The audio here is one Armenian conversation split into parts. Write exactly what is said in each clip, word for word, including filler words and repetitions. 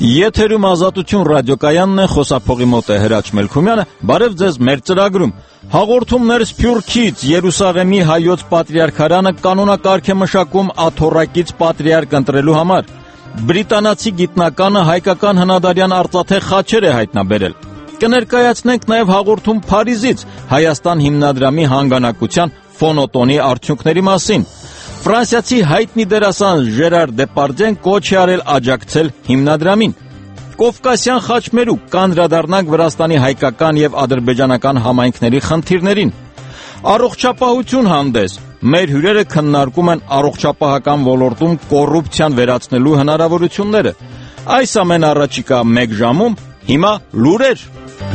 Եթերում Ազատություն ռադիոկայանն է, խոսափողի մոտ է Հրաչ Մելքումյանը, բարև ձեզ մեր ծրագրում։ Հաղորդումներ Սփյուռքից, Երուսաղեմի հայոց պատրիարքարանը կանոնակարգ է մշակում աթոռակից պատրիարք ընտրելու համար։ Բրիտանացի գիտնականը հայկական հնադարյան արծաթե խաչեր է հայտնաբերել։ Կներկայացնենք նաև հաղորդում Փարիզից, Հայաստան հիմնադրամի հանգանակության ֆոնոտոնի արդյունքների մասին։ Ֆրանսիացի հայտնի դերասան Ժերար Դեպարդյեն կոչ է արել աջակցել հիմնադրամին։ Կովկասյան խաչմերուկ կանդրադառնանք Վրաստանի հայկական եւ ադրբեջանական համայնքների խնդիրներին։ Առողջապահություն հանդես։ Մեր հյուրերը քննարկում են առողջապահական ոլորտում կոռուպցիան վերացնելու հնարավորությունները։ Այս ամեն առաջիկա մեկ ժամում հիմա լուրեր։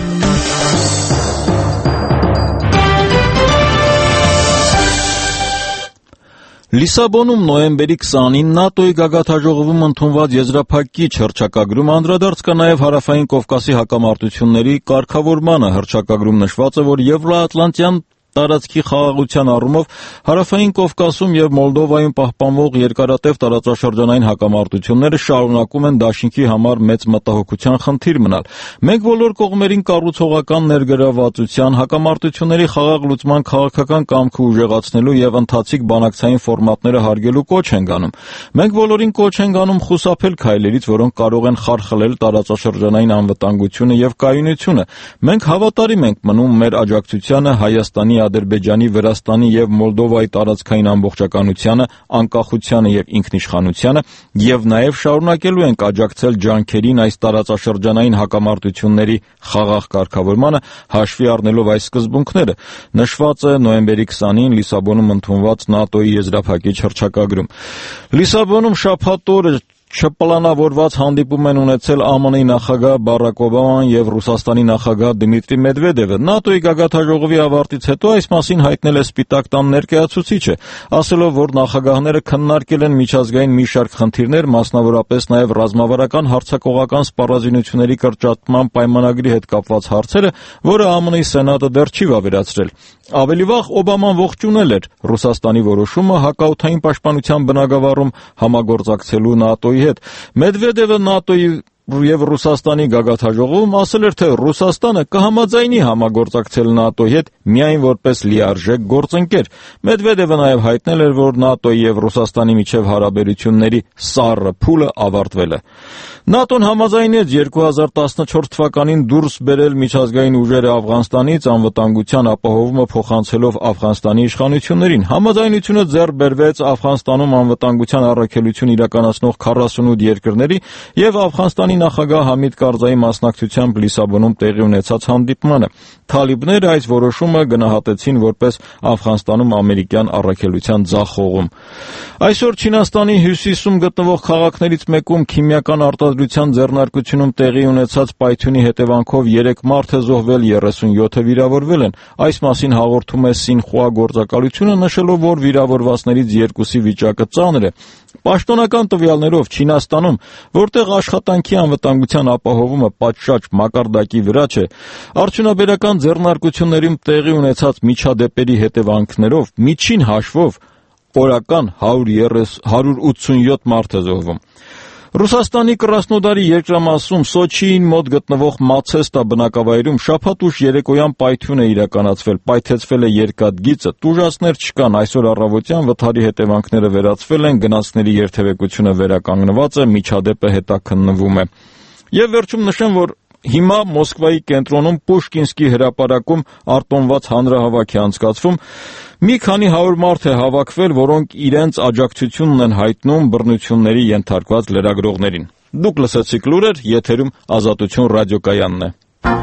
Լիսաբոնում նոյեմբերի քսանինին ՆԱՏՕ-ի գագաթնաժողովում ընդունված եզրափակիչ հռչակագրում անդրադարձ կա նաև Հարավային Կովկասի հակամարտությունների կարգավորմանը։ Հռչակագրում նշված է, որ Եվրոատլանտյան տարածքի խաղաղության առումով Հարավային Կովկասում եւ Մոլդովայում պահպանվող երկարատև տարածաշրջանային հակամարտությունները շարունակում են դաշինքի համար մեծ մտահոգության խնդիր մնալ։ Մենք բոլոր կողմերին կառուցողական ներգրավվածության, հակամարտությունների խաղաղ լուծման քաղաքական կամքը ուժեղացնելու եւ ընթացիկ բանակցային ֆորմատները հարգելու կոչ ենք անում։ Մենք բոլորին կոչ ենք անում խուսափել քայլերից, որոնք կարող են խարխլել տարածաշրջանային անվտանգությունը եւ կայունությունը։ Մենք հավատարիմ ենք մնում մեր աջակցությանը Հայաստանի, Ադրբեջանի, Վրաստանի եւ Մոլդովայի տարածքային ամբողջականությանը, անկախությանը եւ ինքնիշխանությանը եւ նաեւ շարունակելու ենք աջակցել ջանքերին այս տարածաշրջանային հակամարտությունների խաղաղ կարգավորմանը, հաշվի առնելով այս սկզբունքները, նշված է նոյեմբերի քսանինին Լիսաբոնում ընդունված ՆԱՏՕ-ի եզրափակիչ հռչակագրում։ Լիսաբոնում շաբաթ օրը չպլանավորված հանդիպում են ունեցել ԱՄՆ-ի նախագահ Բարակ Օբաման եւ Ռուսաստանի նախագահ Դմիտրի Մեդվեդևը։ ՆԱՏՕ-ի գագաթնաժողովի ավարտից հետո այս մասին հայտնել է Սպիտակ տան ներկայացուցիչը, ասելով, որ նախագահները քննարկել են միջազգային մի շարք խնդիրներ, մասնավորապես նաեւ ռազմավարական հարձակողական սպառազինությունների կրճատման պայմանագրի հետ կապված հարցերը, որը ԱՄՆ-ի Սենատը դեռ չի վավերացրել։ Ավելի վաղ Օբաման ողջունել էր Ռուսաստանի որոշումը հակաօդային պաշտպանության բնագավառում համագործակցելու ՆԱՏՕ-ի հետ։ Մեդվեդևը ՆԱՏՕ-ի եւ Ռուսաստանի գագաթնաժողովում ասել էր, թե Ռուսաստանը կհամաձայնի համագործակցել ՆԱՏՕ-ի հետ միայն որպես լիարժեք գործընկեր։ Մեդվեդևը նաեւ հայտնել էր, որ ՆԱՏՕ-ի եւ Ռուսաստանի միջև հարաբերությունների սառը փուլը ավարտվել է։ ՆԱՏՕ-ն համաձայնեց երկու հազար տասնչորս թվականին դուրս բերել միջազգային ուժերը Աֆղանստանից, անվտանգության ապահովումը փոխանցելով Աֆղանստանի իշխանություններին։ Համաձայնությունը ձեռք բերվեց Աֆղանստանում անվտանգության առաքելություն իրականացնող քառասունութ երկրների եւ Աֆղանստանի նախագահ Համիդ Կարզայի մասնակցությամբ Լիսաբոնում տեղի ունեցած հանդիպմանը։ Թալիբները այս որոշումը գնահատեցին որպես Աֆղանստանում ամերիկյան առաքելության ձախողում։ Այսօր Չինաստանի հյուսիսում գտնվող քաղաքներից մեկում քիմիական արտադրության ձեռնարկությունում տեղի ունեցած պայթյունի հետևանքով երեք մարդ է զոհվել, երեսունյոթը վիրավորվել են։ Այս մասին հաղորդում է Սինխուա գործակալությունը, նշելով, որ վիրավորվածներից երկուսի վիճակը ծանր է։ Պաշտոնական տվյալներով Չինաստանում, որտեղ աշխատանքի անվտանգության ապահովումը պատշաճ մակարդակի վրա չէ, արդյունաբերական ձեռնարկություններում տեղի ունեցած միջադեպերի հետևանքներով միջին հաշվով օրական հարյուր ութսունյոթ մարդ է զոհվում։ Ռուսաստանի Կրասնոդարի երկրամասում Սոչիին մոտ գտնվող Մացեստա բնակավայրում շաբաթ ուշ երեկոյան պայթյուն է իրականացվել, պայթեցվել է երկաթգիծը, տուժածներ չկան, այսօր առավոտյան վթարի հետևանքները վերացվել են, գնացքների երթևեկությունը վերականգնված է, միջադեպը հետաքննվում է։ Եվ վերջում նշեմ, որ հիմա Մոսկվայի կենտրոնում Պուշկինսկի հրապարակում արտոնված հանրահավաք է անցկացվում։ Մի քանի հարյուր մարդ է հավաքվել, որոնք իրենց աջակցությունն են հայտնում բռնությունների ենթարկված լրագրողներին։ Դուք լսեցիք լուրեր, եթերում Ազատություն ռադիոկայանն է։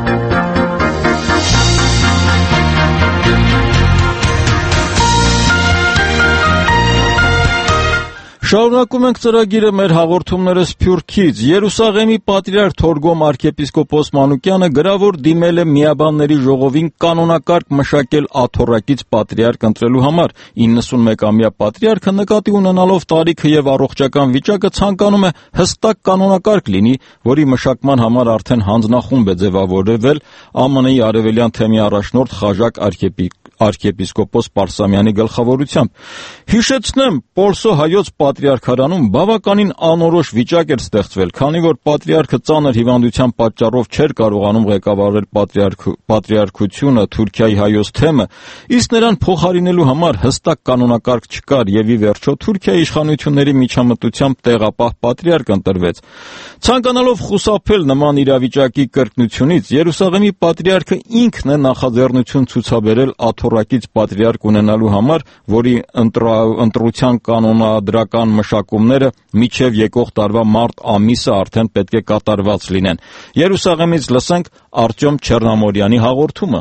Շարունակում ենք ծրագիրը մեր հաղորդումները Սփյուռքից։ Երուսաղեմի պատրիարք Թորգոմ arczepiskopos Մանուկյանը գրավոր դիմել է Միաբանների ժողովին կանոնակարգ մշակել աթոռակից պատրիարք ընտրելու համար։ իննսունմեկամյա պատրիարքը նկատի ունենալով տարիքը եւ առողջական վիճակը ցանկանում է հստակ կանոնակարգ լինի, որի մշակման համար արդեն հանձնախումբ է ձևավորվել ԱՄՆ-ի արևելյան թեմի առաջնորդ Խաժակ arքեպիսկոպոս Պարսամյանի գլխավորությամբ։ Հիշեցնեմ, Պոլսո հայոց պատրիարքարանում բավականին անորոշ վիճակ էր ստեղծվել, քանի որ պատրիարքը ծանր հիվանդության պատճառով չէր կարողանում ղեկավարել պատրիարք, պատրիարքությունը Թուրքիայի հայոց թեմը, իսկ նրան փոխարինելու համար հստակ կանոնակարգ չկար եւ ի վերջո Թուրքիայի իշխանությունների միջամտությամբ տեղապահ պատրիարք ընտրվեց։ Ցանկանալով խուսափել նման իրավիճակի կրկնությունից, Երուսաղեմի պատրիարքը ինքն է նախաձեռնություն ցուցաբերել աթոռակից պատրիարք ունենալու համար, որի ընտրության կանոնադրական մշակումները մինչև եկող տարվա մարտ ամիսը արդեն պետք է կատարված լինեն։ Երուսաղեմից լսենք Արտյոմ Չեռնամորյանի հաղորդումը։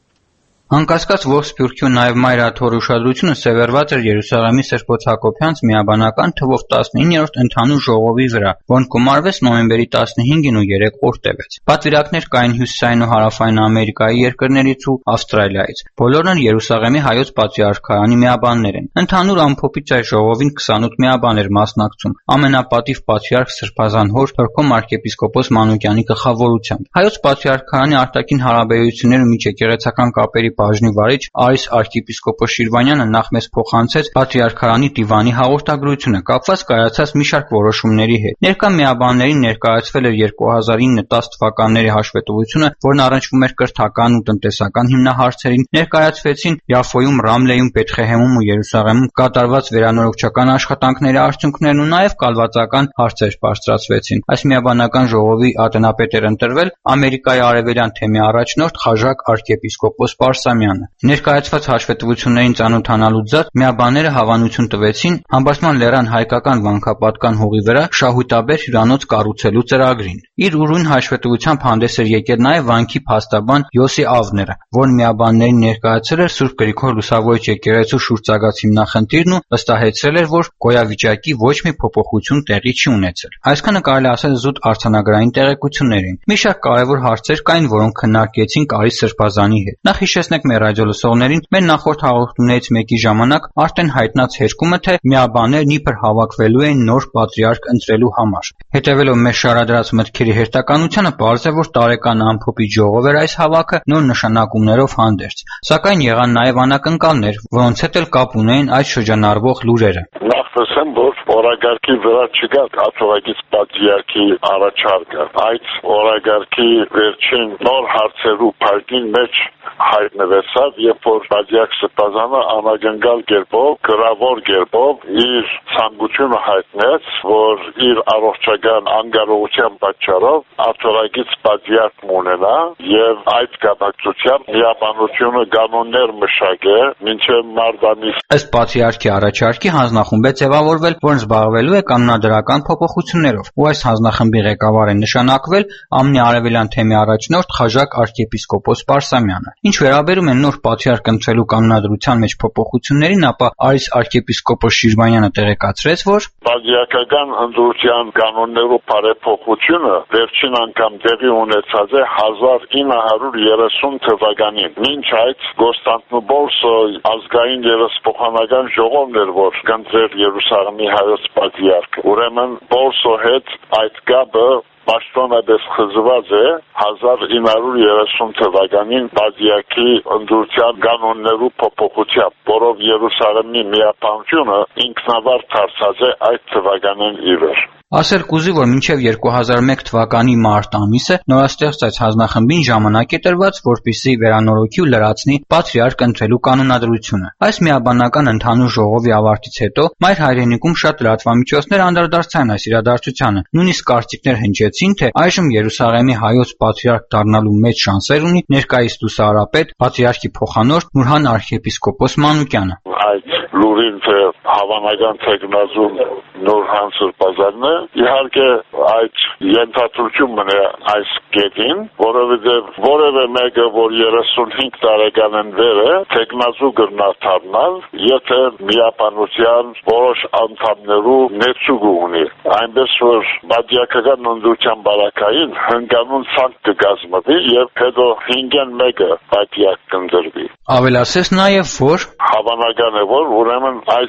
Անկասկած ողջ Սփյուռքի ու նաև Մայր աթոռի ուշադրությունը սևեռված էր Երուսաղեմի Սրբոց Հակոբյանց միաբանական թվով տասնիններորդ ընդհանուր ժողովի վրա, որն կոմարվեց նոյեմբերի տասնհինգին ու երեք օր տևեց։ Պատվիրակներ կային Հյուսիսային ու Հարավային Ամերիկայի երկրներից ու Ավստրալիայից։ Բոլորն էլ Երուսաղեմի հայոց պատրիարքարանի միաբաններ են։ Ընդհանուր ամփոփից այս ժողովին քսանութ միաբաներ մասնակցում, ամենապատիվ պատրիարք Սրբազան հոր Թորքոմ arczepiskopos Մանուկյանի գլխավորությամբ։ Հայոց պատրիարքարանի արտաքին հարաբերություններ ու միջեկեղեցական կապերի բաժնի վարիչ Արիս arczepiskopos Շիրվանյանը նախ մեզ փոխանցեց պատրիարքարանի դիվանի հաղորդագրությունը կապված կայացած մի շարք որոշումների հետ։ Ներկա միաբաններին ներկայացվել էր երկու հազար ինը դաս թվականների հաշվետվությունը, որն առնչվում էր կրթական ու տնտեսական հիմնահարցերին, ներկայացվեցին Յաֆոյում, Ռամլեյում, Բեթխեհեմում ու Երուսաղեմում կատարված վերանորոգչական աշխատանքների արդյունքներն ու նաև կալվածական հարցեր բարձրացվեցին։ Այս միաբանական ժողովի ատենապետ էր ընտրվել Ամերիկայի արևելյան թեմի առաջնորդ Խաժակ arczepiskopos Պարսամյանը։ Ներկայացված հաշվետվություններին ծանոթանալուց զատ միաբանները հավանություն տվեցին Համբարձման լեռան հայկական վանքապատկան հողի վրա շահութաբեր հյուրանոց կառուցելու ծրագրին։ Իր ուրույն հաշվետվությամբ հանդես էր եկել նաև վանքի փաստաբան Յոսի Ավները, որն միաբաններին ներկայացրել էր Սուրբ Գրիգոր Լուսավորիչ եկեղեցու շուրջ ծագած հիմնախնդիրն ու վստահեցրել էր, որ գոյավիճակի ոչ մի փոփոխություն տեղի չի ունեցել։ Այսքանը կարելի ասել զուտ արձանագրային տեղեկություններ են։ Մի շարք կարևոր հարցեր կային, որոնք քննարկեցին Կարիս Սրբազանի հետ։ Նախ հիշեցնենք մեր ռադիոլսողներին մեր նախորդ հաղորդումներից մեկի ժամանակ արդեն հայտնած հերկումը, թե միաբաներն իբր հավաքվելու են նոր պատրիարք ընտրելու համար։ Հետևելով մեր շարադրած մտքերի հերթականությանը, պարզ է, որ տարեկան ամփոփի ժողով էր այս հավաքը նոր նշանակումներով հանդերձ։ Սակայն եղան նաև անակնկալներ, որոնց հետ էլ կապ ունեին այդ շրջանառվող լուրերը։ Նախտեսեմ, որ օրագարկի վրա չկա աթոռակից պատրիարքի առաջարկը։ Այդ օրագարկի վերջին նոր հարցերու փակին մեջ հայտնվեցավ, երբ որ պատրիարք Սրբազանը անագնկալ կերպով, գրավոր կերպով իր ցանկությունը հայտնեց, որ իր առողջական անկարողության պատճառով աթոռակից պատրիարք ունենա եւ այդ կապակցությամբ միաբանությունը կանոններ մշակե մինչեւ մարտ ամիս։ Ըստ պատրիարքի առաջարկի հանձնախումբ է ձևավորվել, որն զբաղվելու է կանոնադրական փոփոխություններով, ու այս հանձնախմբի ղեկավար է նշանակվել ԱՄՆ արևելյան թեմի առաջնորդ Խաժակ arczepiskopos Պարսամյանը։ Ինչ վերաբերում է նոր պատրիարք ընտրելու կանոնադրության մեջ փոփոխություններին, ապա Արիս arczepiskopos Շիրվանյանը տեղեկացրեց, որ պատրիարքական ընտրության կանոններով բարեփոխությունը վերջին անգամ տեղի ունեցած է հազար ինը հարյուր երեսուն թվականին։ Մինչ այդ Կոստանդնուպոլսո ազգային երեսփոխանական ժողովն էր, որ կընտրել Երուսաղեմի հայոց պատրիարքը։ Ուրեմն Պոլսո հետ այդ կապը պաշտոնապես խզված է հազար ինը հարյուր երեսուն թվականին պատրիարքի ընտրության կանոններու փոփոխությամբ, որով Երուսաղեմի միապանությունը ինքնավար դարձած է այդ թվականին ի վեր։ Ասել կուզի, որ մինչև երկու հազար մեկ թվականի մարտ ամիսը նորաստեղծած հանձնախմբին ժամանակ է տրված, որպեսզի վերանորոգի ու լրացնի պատրիարք ընտրելու կանոնադրությունը։ Այս միաբանական ընդհանուր ժողովի ավարտից հետո Մայր հայրենիքում շատ լրատվամիջոցներ անդրադարձան այս իրադարձությանը։ Նույնիսկ կարծիքներ հնչեցին, թե այժմ Երուսաղեմի հայոց պատրիարք դառնալու մեծ շանսեր ունի ներկայիս լուսահարապետ պատրիարքի փոխանորդ Նուրհան arczepiskopos Մանուկյանը։ Այդ լուրին թե հավանական թեկնածուն Նուրհան Սրբազանն է, իհարկե այդ ենթադրությունն է այս կետին, որովհետև որևէ մեկը, որ երեսունհինգ տարեկան վեր է, թեկնածու կրնա դառնալ, եթե միապանության որոշ անդամներու ներծուկ ունի։ Այնպես որ պատրիարքական ընտրության բարակային հնգանուն ցանկ կկազմվի եւ հետո հինգեն մեկը պատրիարք կընտրվի։ Ավելացես նաև, որ հավանական է, որ ուրեմն այս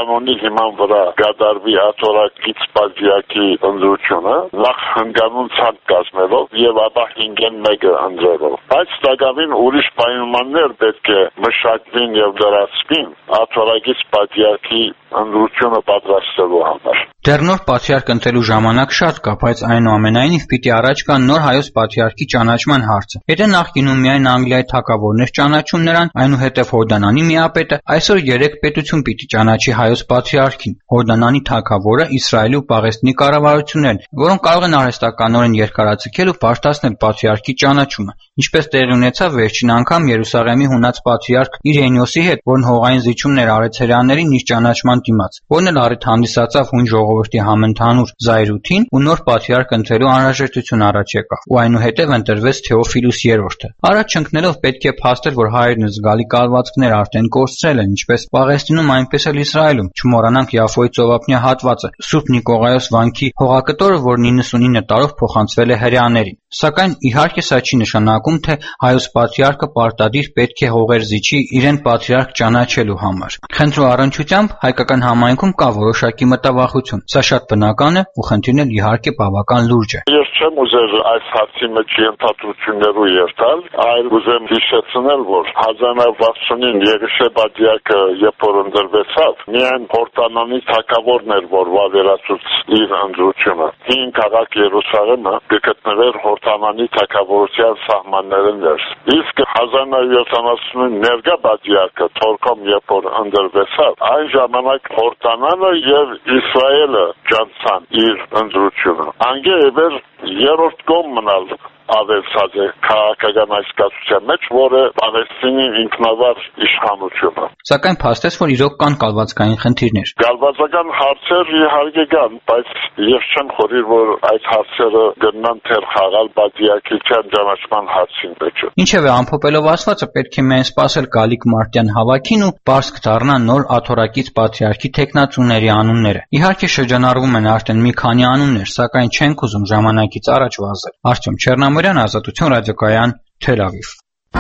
կանոնի հիման վրա կատարվի աթորակից պատվիրակի ընտրությունը, նախ հնգանուն ցանկ կազմելով եւ ապա հինգեն մեկը ընտրելով։ Բայց տակավին ուրիշ պայմաններ պետք է մշակվին եւ դրացվին աթորակից պատվիրակի ընտրությունը պատրաստելու համար։ Դեռ նոր պատրիարք ընտրելու ժամանակ շատ կա, բայց այնուամենայնիվ պիտի առաջ գա նոր հայոց պատրիարքի ճանաչման հարցը։ Եթե նախկինում միայն Անգլիայի թագավորներ ճանաչում նրան, այնուհետև Հորդանանի միապետը, այսօր երեք պետություն պիտի ճանաչի հայոց պատրիարքին։ Հորդանանի թագավորը, Իսրայելի ու Պաղեստինի կառավարություններն, որոնք կարող են արհեստականորեն երկարաձգել ու բարդացնել պատրիարքի ճանաչումը, ինչպես տեղի ունեցավ վերջին անգամ Երուսաղեմի հունած պատրիարք Իրենիոսի հետ, որն հողային զիջումներ արեց հրեաներին իր ճանաչման դիմաց, որն էլ առիթ հանդիսացավ հույն ժողովրդի համընդհանուր զայրույթին ու նոր պատրիարք ընտրելու անհրաժեշտություն առաջ եկավ, ու այնուհետև ընտրվեց Թեոֆիլուս երրորդը։ Առաջ ընկնելով պետք է փաստել, որ հայերն զգալի կալվածքներ արդեն կորցրել են, ինչպես Պաղեստինում, այնպես էլ Իսրայելում։ Չմոռանանք Յաֆոյի ծովափնյա հատվածը, Սուրբ Նիկողայոս վանքի հողակտորը, որն իննսունինը տարով փոխանցվել է հրեաներին։ Սակայն իհարկե սա չի նշանակում, թե հայոց պատրիարքը պարտադիր պետք է հողեր զիջի իրեն պատրիարք ճանաչելու համար։ Խնդրու առնչությամբ հայկական համայնքում կա որոշակի մտավախություն։ Սա շատ բնական է ու խնդիրն էլ իհարկե բավական լուրջ է։ Ես չեմ ուզեր այս հարցի մեջ ենթադրություններու երթալ, այլ ուզեմ հիշեցնել, որ հազար նավը վաթսունին Եղիշե պատրիարքը երբ որ ընտրվեցավ, միայն Հորդանանի թագավորն էր, որ վավերացուց իր ընտրությունը։ Հին քաղաք Երուսաղեմը կգտնվեր Հորդանանի թագավորության սահմանների ներս։ Իսկ հազար նավը յոթանասունին ներկա պատրիարքը Թորքոմ երբ որ ընտրվեցավ, այն ժամանակ Հորդանանը եւ Իսրայելը ճանցան իր ընտրությունը։ Անգե եւեր երրորդ կողմ մնալ ավելցած է քաղաքական այս կացության մեջ, որը Պաղեստինի ինքնավար իշխանությունը։ Սակայն փաստեց, որ իրոք կան կալվածքային խնդիրներ։ Կալվածական հարցեր իհարկե կան, բայց ես չեմ խորհիր, որ այդ հարցերը գնան թեր խաղալ պատրիարքության ճանաչման հարցին մեջ։ Ինչևէ, ամփոփելով ասվածը, պետք է միայն սպասել Գալիկ Մարտյան հավաքին ու բարձ կդառնան նոր աթորակից պատրիարքի թեկնածուների անունները։ Իհարկե շրջանառվում են արդեն մի քանի անուններ, սակայն չենք ուզում ժամանակից առաջ վազել։ Արտյոմ Չեռնամորյան, Ազատություն ռադիոկայան, Թել Ավիվ։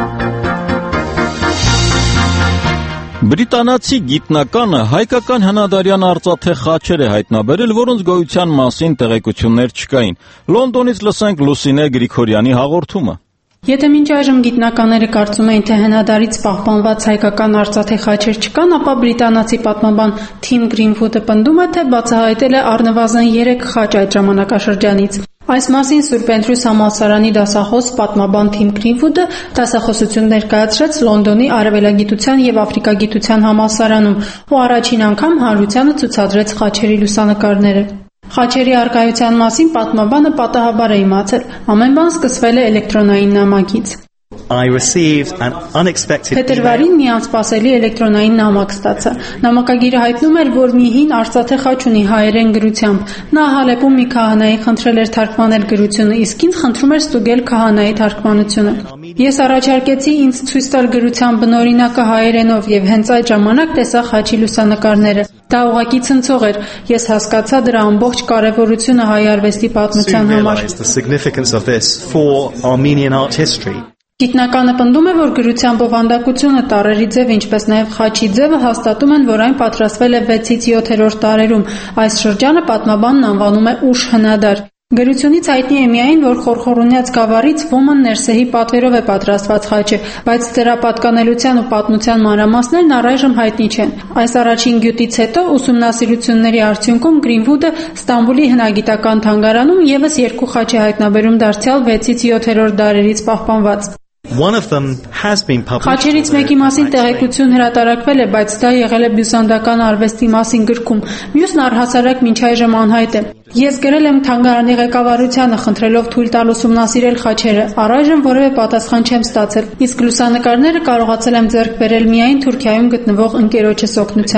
Բրիտանացի գիտնականը հայկական հնադարյան արծաթե խաչեր է հայտնաբերել, որոնց գոյության մասին տեղեկություններ չկային։ Լոնդոնից լսենք Լուսինե Գրիգորյանի հաղորդումը։ Եթե մինչ այժմ գիտնականները կարծում էին, թե հնադարից պահպանված հայկական արծաթե խաչեր չկան, ապա բրիտանացի պատմաբան Թիմ Գրինվուդը պնդում է, թե բացահայտել է առնվազն երեք խաչ այդ ժամանակաշրջանից։ Այս մասին Սուրբ Էնդրյուս համալսարանի դասախոս պատմաբան Թիմ Գրինվուդը դասախոսություն ներկայացրեց Լոնդոնի արևելագիտության եւ աֆրիկագիտության համալսարանում ու առաջին անգամ հանրությանը ցուցադրեց խաչերի լուսանկարները։ Խաչերի առկայության մասին պատմաբանը պատահաբար է իմացել։ Ամեն բան սկսվել է էլեկտրոնային նամակից։ I received an unexpected Փետրվարին մի անսպասելի էլեկտրոնային նամակ ստացա։ Նամակագիրը հայտնում էր, որ մի հին արծաթե խաչ ունի հայերեն գրությամբ։ Նա Հալեպում մի քահանայի խնդրել էր թարգմանել գրությունը, իսկ ինձ խնդրում էր ստուգել քահանայի թարգմանությունը։ Ես առաջարկեցի ինձ ցույց տալ գրության բնօրինակը հայերենով եւ հենց այդ ժամանակ տեսա խաչի լուսանկարները։ Դա ուղղակի ցնցող էր։ Ես հասկացա դրա ամբողջ կարևորությունը հայ արվեստի պատմության համար։ Գիտնականը պնդում է, որ գրության բովանդակությունը, տառերի ձևը, ինչպես նաև խաչի ձևը հաստատում են, որ այն պատրաստվել է վեցից յոթերորդ դարերում։ Այս շրջանը պատմաբանն անվանում է ուշ հնադար։ Գրությունից հայտնի է միայն, որ Խորխորունյաց գավառից Ոման Ներսեհի պատվերով է պատրաստված խաչը, բայց դրա պատկանելության ու պատմության մանրամասներն առայժմ հայտնի չեն։ Այս առաջին գյուտից հետո ուսումնասիրությունների արդյունքում Գրինվուդը Ստամբուլի հնագիտական թանգարանում ևս երկու խաչ է հայտնաբերում դարձյալ վեցից յոթերորդ դարերից պահպանված։ One of them has been published. Խաչերից մեկի մասին տեղեկություն հրատարակվել է, բայց դա եղել է բյուսանդական արվեստի մասին գրքում։ Մյուսն առհասարակ մինչ այժմ անհայտ է։ Ես գրել եմ թանգարանի ղեկավարությանը, խնդրելով թույլ տալ ուսումնասիրել խաչերը։ Առայժմ որևէ պատասխան չեմ ստացել, իսկ լուսանկարները կարողացել եմ ձեռք բերել միայն Թուրքիայում գտնվող ընկերոջս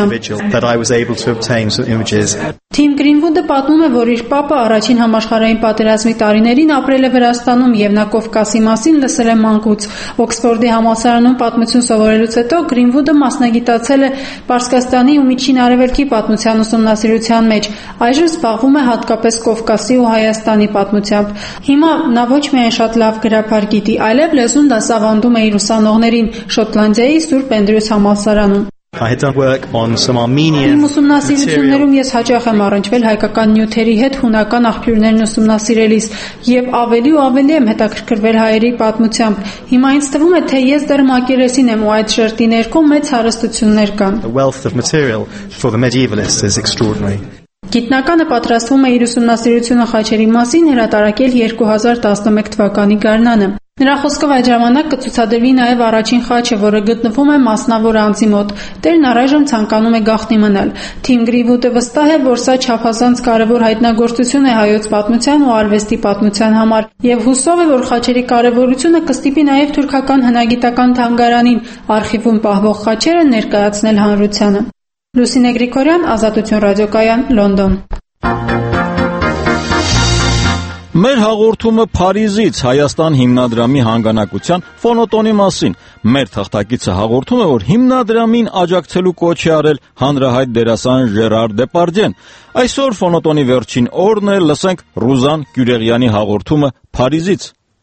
օգնությամբ։ Թիմ Գրինվուդը պատմում է, որ իր պապը առաջին համաշխարհային պատերազմի տարիներին ապրել է Վրաստանում եւ նա Կովկասի մասին լսել է մանկուց։ Օքսֆորդի համալսարանում պատմություն սովորելուց հետո Գրինվուդը մասնագիտացել է Պարսկաստանի ու Միջին Արևելքի պատմության ուսումնասիրության մեջ։ Այժմ զբաղվում է հատկապես Կովկասի ու Հայաստանի պատմությամբ։ Հիմա նա ոչ միայն շատ լավ գրաբար գիտի, այլև լեզուն դասավանդում է իր ուսանողներին Շոտլանդիայի Սուրբ Էնդրյուս համալսարանում։ I had done work on some Armenian Իմ ուսումնասիրություններում ես հաճախ եմ առնչվել հայկական նյութերի հետ հունական աղբյուրներն ուսումնասիրելիս եւ ավելի ու ավելի եմ հետաքրքրվել հայերի պատմությամբ։ Հիմա ինձ թվում է, թե ես դեռ մակերեսին եմ ու այդ շերտի ներքո մեծ հարստություններ կան։ The wealth of material for the medievalists is extraordinary. Գիտնականը պատրաստվում է իր ուսումնասիրությունը խաչերի մասին հրատարակել երկու հազար տասնմեկ թվականի գարնանը։ Նրա խոսքով այդ ժամանակ կցուցադրվի նաև առաջին խաչը, որը գտնվում է մասնավոր անձի մոտ։ Տերն առայժմ ցանկանում է գաղտնի մնալ։ Թիմ Գրիվուտը վստահ է, որ սա չափազանց կարևոր հայտնագործություն է հայոց պատմության ու արվեստի պատմության համար, եւ հուսով է, որ խաչերի կարևորությունը կստիպի նաև թուրքական հնագիտական թանգարանին արխիվում պահվող խաչերը ներկայացնել հանրությանը։ Լուսինե Գրիգորյան, Ազատություն ռադիոկայան, Լոնդոն։ Մեր հաղորդումը Փարիզից Հայաստան հիմնադրամի հանգանակության ֆոնոտոնի մասին։ Մեր թղթակիցը հաղորդում է, որ հիմնադրամին աջակցելու կոչ է արել հանրահայտ դերասան Ժերար Դեպարդյեն։ Այսօր ֆոնոտոնի վերջին օրն է, լսենք Ռուզան Կյուրեղյանի հաղորդումը Փարիզից։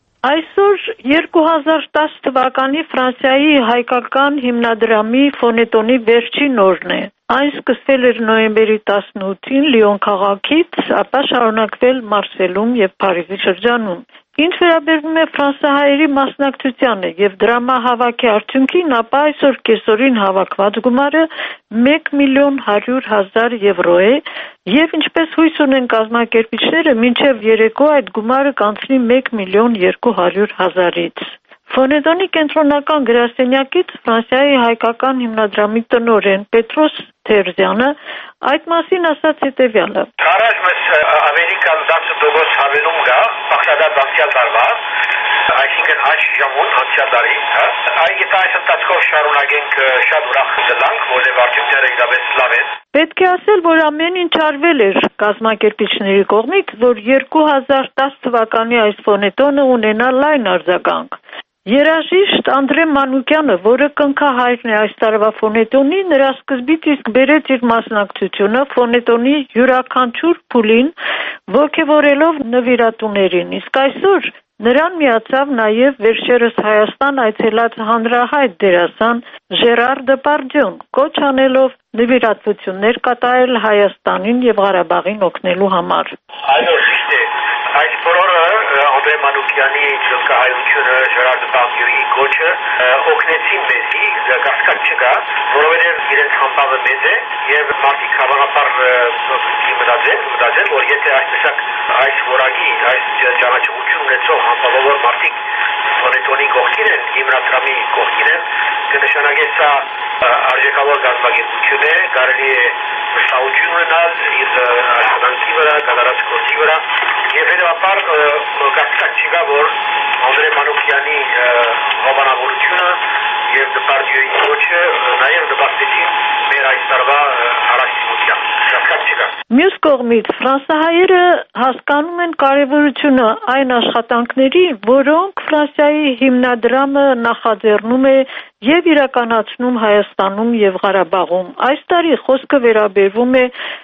Այսօր երկու հազար տասը թվականի Ֆրանսիայի հայկական հիմնադրամի ֆոնետոնի վերջին օրն է։ Այն սկսվել էր նոյեմբերի տասնութին Լիոն քաղաքից, ապա շարունակվել Մարսելում եւ Փարիզի շրջանում։ Ինչ վերաբերվում է ֆրանսահայերի մասնակցությանը եւ դրամահավաքի արդյունքին, ապա այսօր կեսօրին հավաքված գումարը մեկ միլիոն հարյուր հազար եվրո է եւ ինչպես հույս ունեն կազմակերպիչները, մինչեւ երեկո այդ գումարը կանցնի մեկ միլիոն երկու հարյուր հազարից։ Ֆոնետոնի կենտրոնական գրասենյակից Ֆրանսիայի հայկական հիմնադրամի տնօրեն Պետրոս Թերզյանը այդ մասին ասաց հետևյալը. Կարաս մեզ ավելի կամ դասը դոգոս հավելում գա, բախտադար անցյալ տարվա, այսինքն այս ժամուն անցյալ տարի, այդ եթե այս ընթացքով շարունակենք շատ ուրախ կլանք, որև արդյունքները իրավեց լավ են։ Պետք է ասել, որ ամեն ինչ արվել էր կազմակերպիչների կողմից, որ երկու հազար տասը թվականի այս ֆոնետոնը ունենա լայն արձագանք։ Երաժիշտ Անդրե Մանուկյանը, որը կնքահայրն է այս տարվա ֆոնետոնի, նրա սկզբից իսկ բերեց իր մասնակցությունը ֆոնետոնի յուրաքանչյուր փուլին, ոգևորելով նվիրատուներին։ Իսկ այսօր նրան միացավ նաև վերջերս Հայաստան այցելած հանրահայտ դերասան Ժերար Դեպարդյեն, կոչ անելով նվիրատվություններ կատարել Հայաստանին եւ Ղարաբաղին օգնելու համար։ Այո, ճիշտ է։ Այս բոլորը Անդրե Մանուկյանի կնքահայրությունը, Ժերար Դեպարդյենի կոչը օգնեցին մեզի, կասկած չկա, որովհետև իրենց համբավը մեծ է եւ մարդիկ հավանաբար մտածեն, մտածեն, որ եթե այսպեսակ այս որակի, այս ճանաչողություն ունեցող համբավավոր մարդիկ ֆոնետոնի կողքին են, հիմնադրամի կողքին են, կնշանակե սա արժեքավոր կազմակերպություն է, կարելի է վստահություն ունենալ իր աշխատանքի վրա, կատարած գործի վրա եւ հետեւաբար կասկած չկա, որ Անդրե Մանուկյանի հովանավորությունը եւ Դեպարդյենի կոչը նաեւ նպաստեցին մեր այս տարվա հարստության։ Կասկած չկա։ Մյուս կողմից ֆրանսահայերը հասկանում են կարևորությունը այն աշխատանքների, որոնք Ֆրանսիայի հիմնադրամը նախաձեռնում է եւ իրականացնում Հայաստանում եւ Ղարաբաղում։ Այս տարի խոսքը վերաբերվում է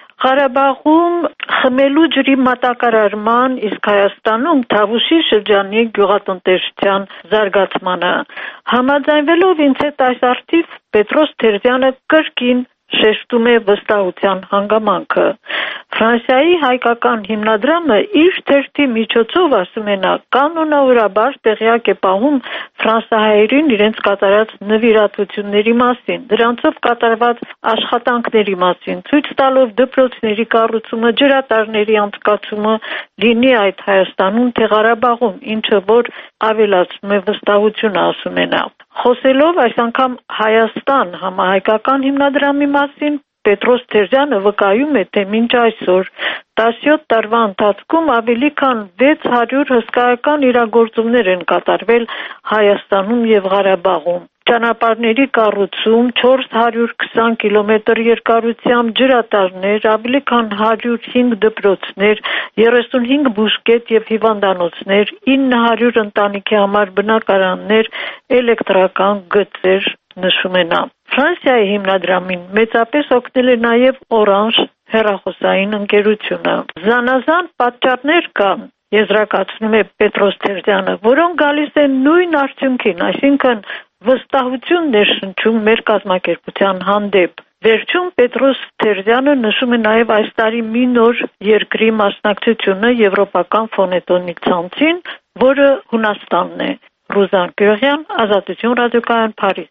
Ղարաբաղում խմելու ջրի մատակարարման, իսկ Հայաստանում Թավուշի շրջանի գյուղատնտեսության զարգացմանը։ Համաձայնվելով ինձ հետ այս արդիվ Պետրոս Թերզյանը կրկին շեշտում է վստահության հանգամանքը։ Ֆրանսիայի հայկական հիմնադրամը իր թերթի միջոցով ասում է նա կանոնավորաբար տեղյակ է պահում ֆրանսահայերին իրենց կատարած նվիրատվությունների մասին, դրանցով կատարված աշխատանքների մասին, ցույց տալով դպրոցների կառուցումը, ջրատարների անցկացումը, լինի այդ Հայաստանում թե Ղարաբաղում, ինչը որ ավելացնում է վստահությունը, ասում է նա։ Խոսելով այս անգամ Հայաստան համահայկական հիմնադրամի մասին, Պետրոս Թերզյանը վկայում է, թե մինչ այսօր տասնյոթ տարվա ընթացքում ավելի քան վեց հարյուր հսկայական իրագործումներ են կատարվել Հայաստանում եւ Ղարաբաղում։ Ճանապարհների կառուցում, չորս հարյուր քսան կիլոմետր երկարությամբ ջրատարներ, ավելի քան հարյուր հինգ դպրոցներ, երեսունհինգ բուժկետ եւ հիվանդանոցներ, ինը հարյուր ընտանիքի համար բնակարաններ, էլեկտրական գծեր, նշում է նա։ Ֆրանսիայի հիմնադրամին մեծապես օգնել է նաև Օրանժ հեռախոսային ընկերությունը։ Զանազան պատճառներ կան, եզրակացնում է Պետրոս Թերզյանը, որոնք գալիս են նույն արդյունքին, այսինքն վստահություն ներշնչում մեր կազմակերպության հանդեպ։ Վերջում Պետրոս Թերզյանը նշում է նաև այս տարի մի նոր երկրի մասնակցությունը եվրոպական ֆոնետոնի ցանցին, որը Հունաստանն է։ Ռուզան Գյոհյան, Ազատություն ռադիոկայան, Փարիզ։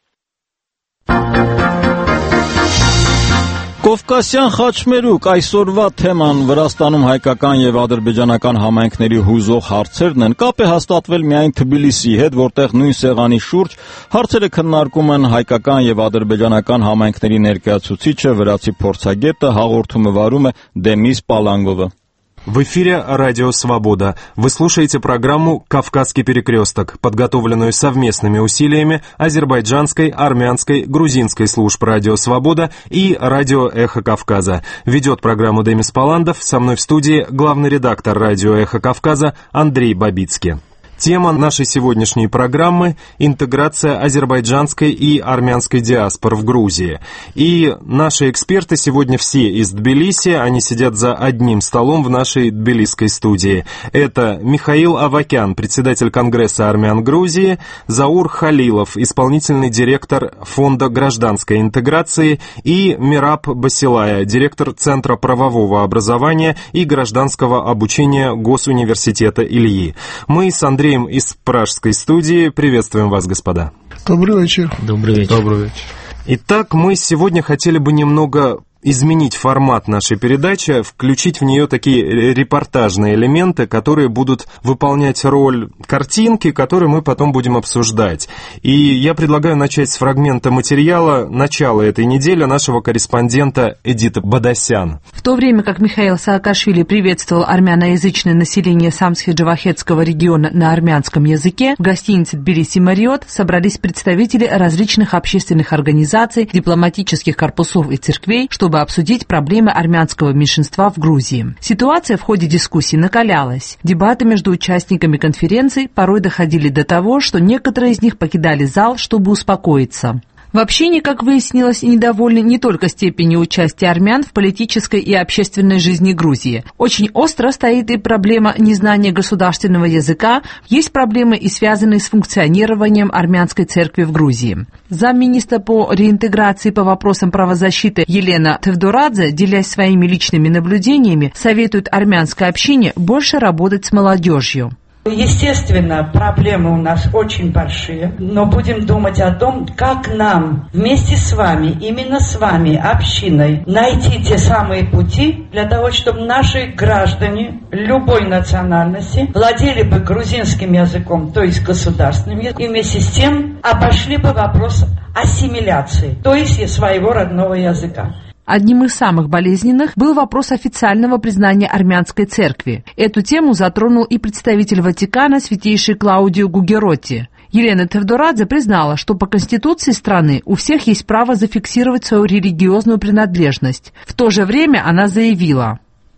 Կովկասյան խաչմերուկ այսօրվա թեման Վրաստանում հայկական եւ ադրբեջանական համայնքների հուզող հարցերն են։ Կապ է հաստատվել միայն Թբիլիսիի հետ, որտեղ նույն սեղանի շուրջ հարցերը քննարկում են հայկական եւ ադրբեջանական համայնքների ներկայացուցիչը, վրացի փորձագետը, հաղորդումը վարում է Դեմիս Պալանգովը։ В эфире Радио Свобода. Вы слушаете программу «Кавказский перекресток», подготовленную совместными усилиями азербайджанской, армянской, грузинской служб Радио Свобода и Радио Эхо Кавказа. Ведет программу Демис Паландов, со мной в студии главный редактор Радио Эхо Кавказа Андрей Бабицкий. Тема нашей сегодняшней программы – интеграция азербайджанской и армянской диаспор в Грузии. И наши эксперты сегодня все из Тбилиси, они сидят за одним столом в нашей тбилисской студии. Это Михаил Авакян, председатель Конгресса армян Грузии, Заур Халилов, исполнительный директор Фонда гражданской интеграции, и Мираб Басилая, директор Центра правового образования и гражданского обучения Госуниверситета Ильи. Мы с Андреем из пражской студии приветствуем вас, господа. Добрый вечер. Добрый вечер. Добрый вечер. Итак, мы сегодня хотели бы немного изменить формат нашей передачи, включить в нее такие репортажные элементы, которые будут выполнять роль картинки, которые мы потом будем обсуждать. И я предлагаю начать с фрагмента материала начала этой недели нашего корреспондента Эдиты Бадасян. В то время как Михаил Саакашвили приветствовал армяноязычное население Самсхи-Джавахетского региона на армянском языке, в гостинице Тбилиси Мариот собрались представители различных общественных организаций, дипломатических корпусов и церквей, чтобы обсудить проблемы армянского меньшинства в Грузии. Ситуация в ходе дискуссий накалялась. Дебаты между участниками конференции порой доходили до того, что некоторые из них покидали зал, чтобы успокоиться. В общении, как выяснилось, недовольны не только степенью участия армян в политической и общественной жизни Грузии. Очень остро стоит и проблема незнания государственного языка, есть проблемы и связанные с функционированием армянской церкви в Грузии. Замминистра по реинтеграции по вопросам правозащиты Елена Тевдорадзе, делясь своими личными наблюдениями, советует армянской общине больше работать с молодежью. Естественно, проблемы у нас очень большие, но будем думать о том, как нам вместе с вами, именно с вами, общиной, найти те самые пути для того, чтобы наши граждане любой национальности владели бы грузинским языком, то есть государственным языком, и вместе с тем обошли бы вопрос ассимиляции, то есть своего родного языка. Одним из самых болезненных был вопрос официального признания армянской церкви. Эту тему затронул и представитель Ватикана святейший Клаудио Гугеротти. Елена Тевдорадзе признала, что по конституции страны у всех есть право зафиксировать свою религиозную принадлежность. В то же время она заявила: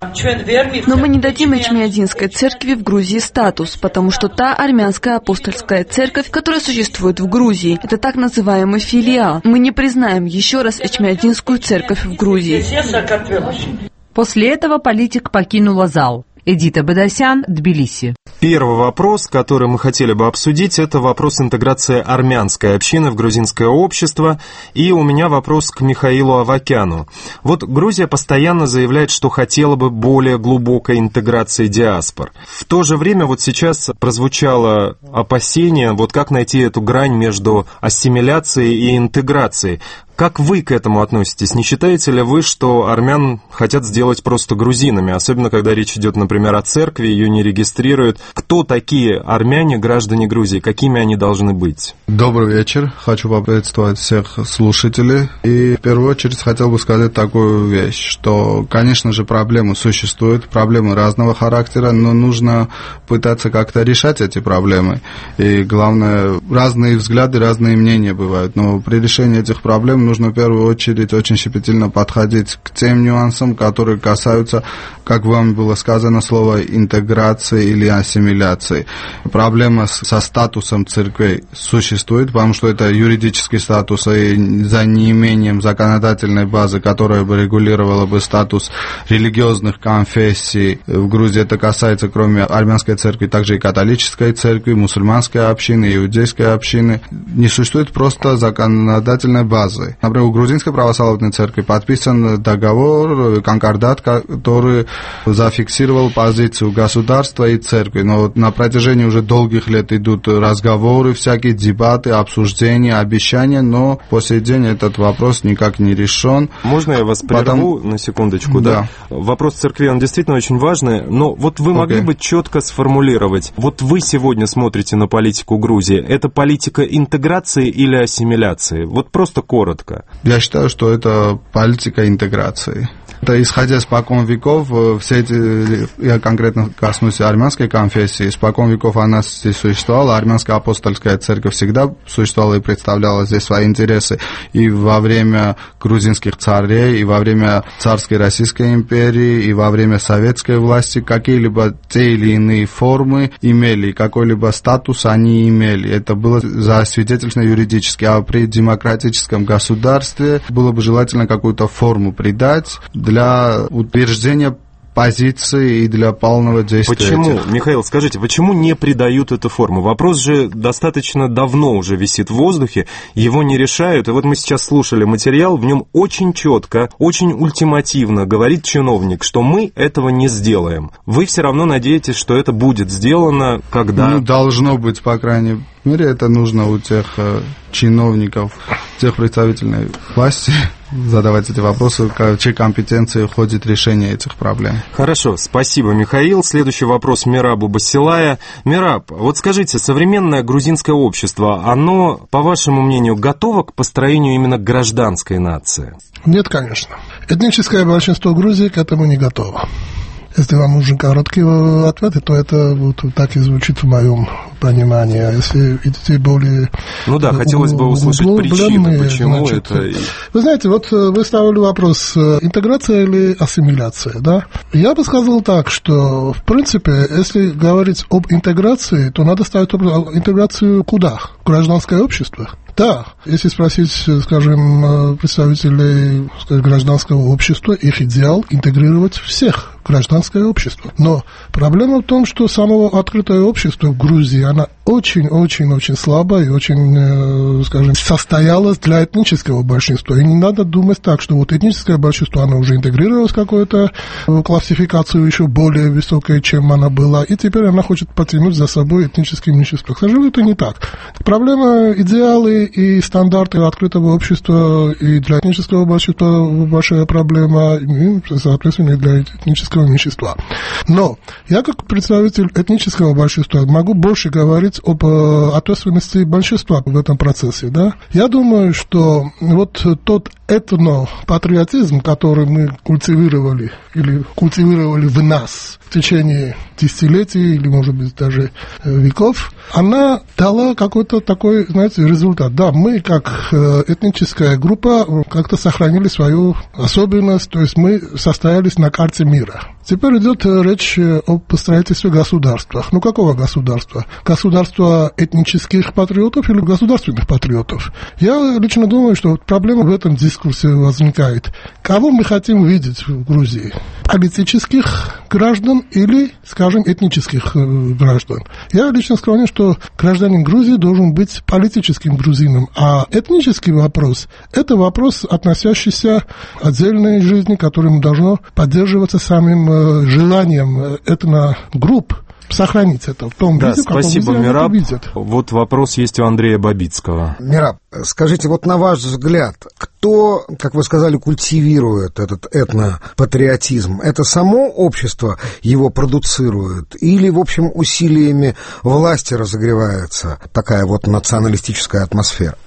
но мы не дадим Эчмиадзинской церкви в Грузии статус, потому что та армянская апостольская церковь, которая существует в Грузии, это так называемый филиал. Мы не признаем еще раз Эчмиадзинскую церковь в Грузии. После этого политик покинула зал. Эдита Бадасян, Тбилиси. Первый вопрос, который мы хотели бы обсудить, это вопрос интеграции армянской общины в грузинское общество. И у меня вопрос к Михаилу Авакяну. Вот Грузия постоянно заявляет, что хотела бы более глубокой интеграции диаспор. В то же время вот сейчас прозвучало опасение, вот как найти эту грань между ассимиляцией и интеграцией. Как вы к этому относитесь? Не считаете ли вы, что армян хотят сделать просто грузинами, особенно когда речь идет, например, о церкви, ее не регистрируют? Кто такие армяне, граждане Грузии? Какими они должны быть? Добрый вечер. Хочу поприветствовать всех слушателей. И в первую очередь хотел бы сказать такую вещь, что, конечно же, проблемы существуют, проблемы разного характера, но нужно пытаться как-то решать эти проблемы. И главное, разные взгляды, разные мнения бывают, но при решении этих проблем этим нужно в первую очередь очень щепетильно подходить к тем нюансам, которые касаются, как вам было сказано, слова интеграции или ассимиляции. Проблема со статусом церквей существует, потому что это юридический статус, и за неимением законодательной базы, которая бы регулировала бы статус религиозных конфессий в Грузии, это касается, кроме армянской церкви, также и католической церкви, мусульманской общины, иудейской общины. Не существует просто законодательной базы. Например, у грузинской православной церкви подписан договор, конкордат, который зафиксировал позицию государства и церкви. Но вот на протяжении уже долгих лет идут разговоры, всякие дебаты, обсуждения, обещания, но по сей день этот вопрос никак не решен. Можно я вас прерву Потом... на секундочку? Да. да. Вопрос церкви, он действительно очень важный, но вот вы могли okay. бы четко сформулировать, вот вы сегодня смотрите на политику Грузии, это политика интеграции или ассимиляции? Вот просто коротко. Я считаю, что это политика интеграции. Это, исходя с испокон веков, все эти, я конкретно коснусь армянской конфессии, испокон веков она здесь существовала, армянская апостольская церковь всегда существовала и представляла здесь свои интересы и во время грузинских царей, и во время царской Российской империи, и во время советской власти какие-либо те или иные формы имели, какой-либо статус они имели. Это было засвидетельствовано юридически, а при демократическом государстве было бы желательно какую-то форму придать для утверждения позиции и для полного действия. Почему, этих. Михаил, скажите, почему не придают эту форму? Вопрос же достаточно давно уже висит в воздухе, его не решают, и вот мы сейчас слушали материал, в нем очень четко, очень ультимативно говорит чиновник, что мы этого не сделаем. Вы все равно надеетесь, что это будет сделано, когда... Ну, должно быть, по крайней мере, это нужно у тех э, чиновников, тех представительной власти задавать эти вопросы, в чьей компетенции входит решение этих проблем. Хорошо, спасибо, Михаил. Следующий вопрос Мерабу Басилая. Мераб, вот скажите, современное грузинское общество, оно, по вашему мнению, готово к построению именно гражданской нации? Нет, конечно. Этническое большинство Грузии к этому не готово. Если вам нужен короткий ответ, то это вот так и звучит в моем понимании. А если идти более... Ну да, хотелось бы услышать причины, почему значит, это... Вы знаете, вот вы ставили вопрос, интеграция или ассимиляция, да? Я бы сказал так, что, в принципе, если говорить об интеграции, то надо ставить интеграцию куда? В гражданское общество. Да, если спросить, скажем, представителей скажем, гражданского общества, их идеал интегрировать всех в гражданское общество. Но проблема в том, что само открытое общество в Грузии, она очень-очень-очень слабая и очень, скажем, состоялась для этнического большинства. И не надо думать так, что вот этническое большинство, оно уже интегрировалось в какую-то классификацию еще более высокой, чем она была, и теперь она хочет потянуть за собой этнические меньшинства. К сожалению, это не так. Проблема, идеалы и стандарты открытого общества и для этнического большинства большая проблема, и, соответственно, и для этнического меньшинства. Но я, как представитель этнического большинства, могу больше говорить об ответственности большинства в этом процессе. Да? Я думаю, что вот тот этнопатриотизм, который мы культивировали или культивировали в нас в течение десятилетий или, может быть, даже веков, она дала какой-то такой, знаете, результат. Да, мы, как этническая группа, как-то сохранили свою особенность, то есть мы состоялись на карте мира. Теперь идет речь об строительстве государства. Ну, какого государства? Государства этнических патриотов или государственных патриотов? Я лично думаю, что проблема в этом дискурсе возникает. Кого мы хотим видеть в Грузии? Политических граждан или, скажем, этнических граждан? Я лично склонен, что гражданин Грузии должен быть политическим грузином, а этнический вопрос – это вопрос, относящийся к отдельной жизни, которым должно поддерживаться самим желанием этногрупп сохранить это в том да, виде, в каком спасибо, виде Мераб. они это видят. Вот вопрос есть у Андрея Бабицкого. Мераб, скажите, вот на ваш взгляд, кто, как вы сказали, культивирует этот этнопатриотизм? Это само общество его продуцирует? Или, в общем, усилиями власти разогревается такая вот националистическая атмосфера?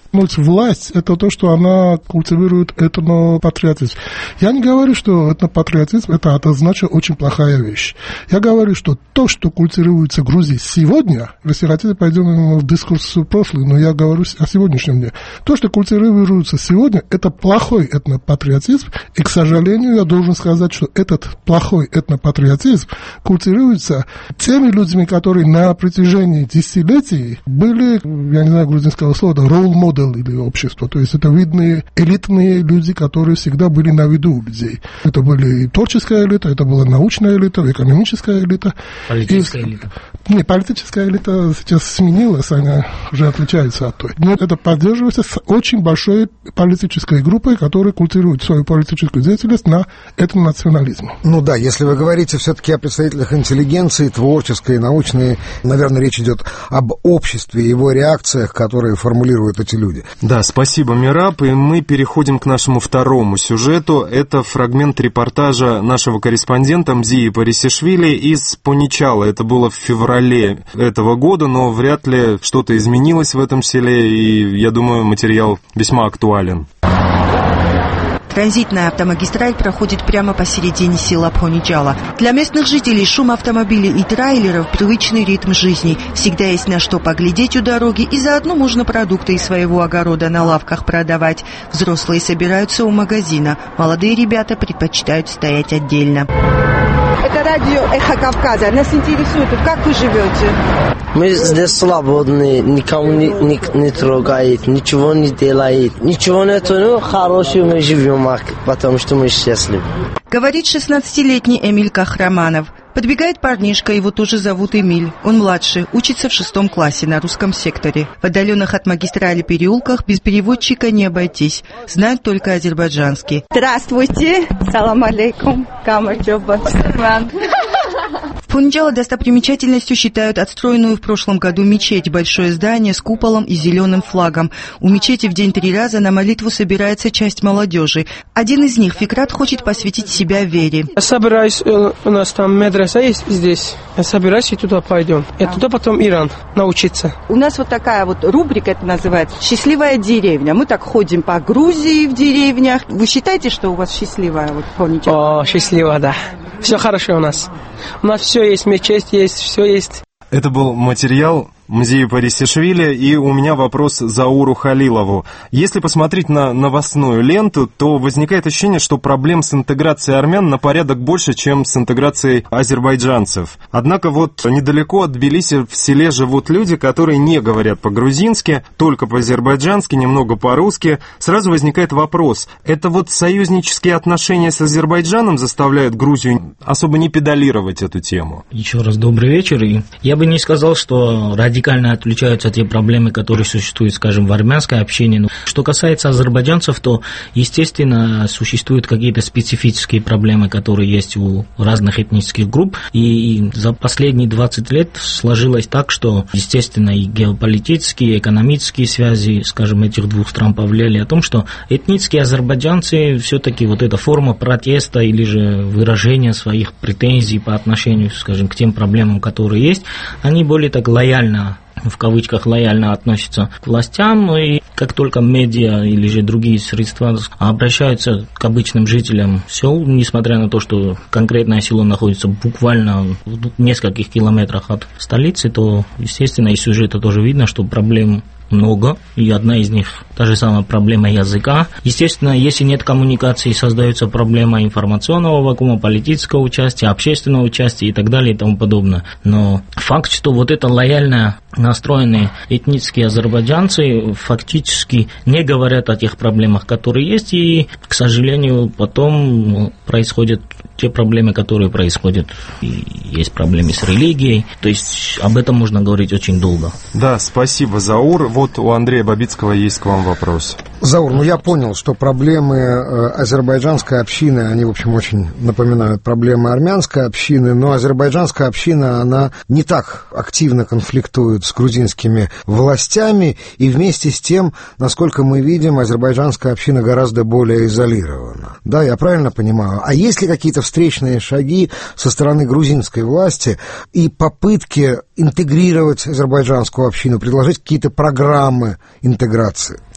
власть – это то, что она культивирует этнопатриотизм. Я не говорю, что этнопатриотизм – это однозначно очень плохая вещь. Я говорю, что то, что культивируется в Грузии сегодня, если хотите, пойдем в дискурс прошлый, но я говорю о сегодняшнем дне. То, что культивируется сегодня, это плохой этнопатриотизм, и, к сожалению, я должен сказать, что этот плохой этнопатриотизм культивируется теми людьми, которые на протяжении десятилетий были, я не знаю грузинского слова, role model или общество. То есть это видные элитные люди, которые всегда были на виду у людей. Это были и творческая элита, это была научная элита, экономическая элита. Политическая и... элита. Не, политическая элита сейчас сменилась, она уже отличается от той. Но это поддерживается с очень большой политической группой, которая культивирует свою политическую деятельность на этом национализме. Ну да, если вы говорите все-таки о представителях интеллигенции, творческой, научной, наверное, речь идет об обществе, его реакциях, которые формулируют эти люди. Да, спасибо, Мераб, и мы переходим к нашему второму сюжету. Это фрагмент репортажа нашего корреспондента Мзии Парисишвили из Поничала. Это было в феврале этого года, но вряд ли что-то изменилось в этом селе, и, я думаю, материал весьма актуален. Транзитная автомагистраль проходит прямо посередине села Поничала. Для местных жителей шум автомобилей и трейлеров – привычный ритм жизни. Всегда есть на что поглядеть у дороги, и заодно можно продукты из своего огорода на лавках продавать. Взрослые собираются у магазина. Молодые ребята предпочитают стоять отдельно. Это радио «Эхо Кавказа». Нас интересует, как вы живете? Мы здесь свободны, никому не, не, не трогает, ничего не делает. Ничего нету, ну, хорошо мы живем, потому что мы счастливы. Говорит шестнадцатилетний Эмиль Кахраманов. Подбегает парнишка, его тоже зовут Эмиль. Он младший, учится в шестом классе на русском секторе. В отдаленных от магистрали переулках без переводчика не обойтись. Знают только азербайджанский. Здравствуйте. Салам алейкум. Камарджоба. В Поничало достопримечательностью считают отстроенную в прошлом году мечеть, большое здание с куполом и зеленым флагом. У мечети в день три раза на молитву собирается часть молодежи. Один из них, Фикрат, хочет посвятить себя вере. Я собираюсь, у нас там медресе есть здесь. Я собираюсь и туда пойдем. И туда потом Иран научиться. У нас вот такая вот рубрика, это называется «Счастливая деревня». Мы так ходим по Грузии в деревнях. Вы считаете, что у вас счастливая вот Поничало? О, счастливая, да. Все хорошо у нас. У нас все есть, мечеть есть, все есть. Это был материал Мзии Парисишвили, и у меня вопрос Зауру Халилову. Если посмотреть на новостную ленту, то возникает ощущение, что проблем с интеграцией армян на порядок больше, чем с интеграцией азербайджанцев. Однако вот недалеко от Тбилиси в селе живут люди, которые не говорят по-грузински, только по-азербайджански, немного по-русски. Сразу возникает вопрос, это вот союзнические отношения с Азербайджаном заставляют Грузию особо не педалировать эту тему? Еще раз добрый вечер. И я бы не сказал, что ради радикально отличаются от те проблемы, которые существуют, скажем, в армянской общине. Но что касается азербайджанцев, то, естественно, существуют какие-то специфические проблемы, которые есть у разных этнических групп. И за последние двадцать лет сложилось так, что, естественно, и геополитические, и экономические связи, скажем, этих двух стран повлияли о том, что этнические азербайджанцы все-таки вот эта форма протеста или же выражения своих претензий по отношению, скажем, к тем проблемам, которые есть, они более так лояльно, в кавычках, лояльно относятся к властям, и как только медиа или же другие средства обращаются к обычным жителям сел, несмотря на то, что конкретное село находится буквально в нескольких километрах от столицы, то, естественно, из сюжета тоже видно, что проблем много, и одна из них та же самая проблема языка. Естественно, если нет коммуникации, создается проблема информационного вакуума, политического участия, общественного участия и так далее и тому подобное. Но факт, что вот это лояльно настроенные этнические азербайджанцы фактически не говорят о тех проблемах, которые есть, и, к сожалению, потом происходят те проблемы, которые происходят. И есть проблемы с религией, то есть об этом можно говорить очень долго. Да, спасибо, Заур. Вот у Андрея Бабицкого есть к вам вопрос. Заур, ну я понял, что проблемы э, азербайджанской общины, они, в общем, очень напоминают проблемы армянской общины, но азербайджанская община, она не так активно конфликтует с грузинскими властями, и вместе с тем, насколько мы видим, азербайджанская община гораздо более изолирована. Да, я правильно понимаю? А есть ли какие-то встречные шаги со стороны грузинской власти и попытки интегрировать азербайджанскую общину, предложить какие-то программы интеграции?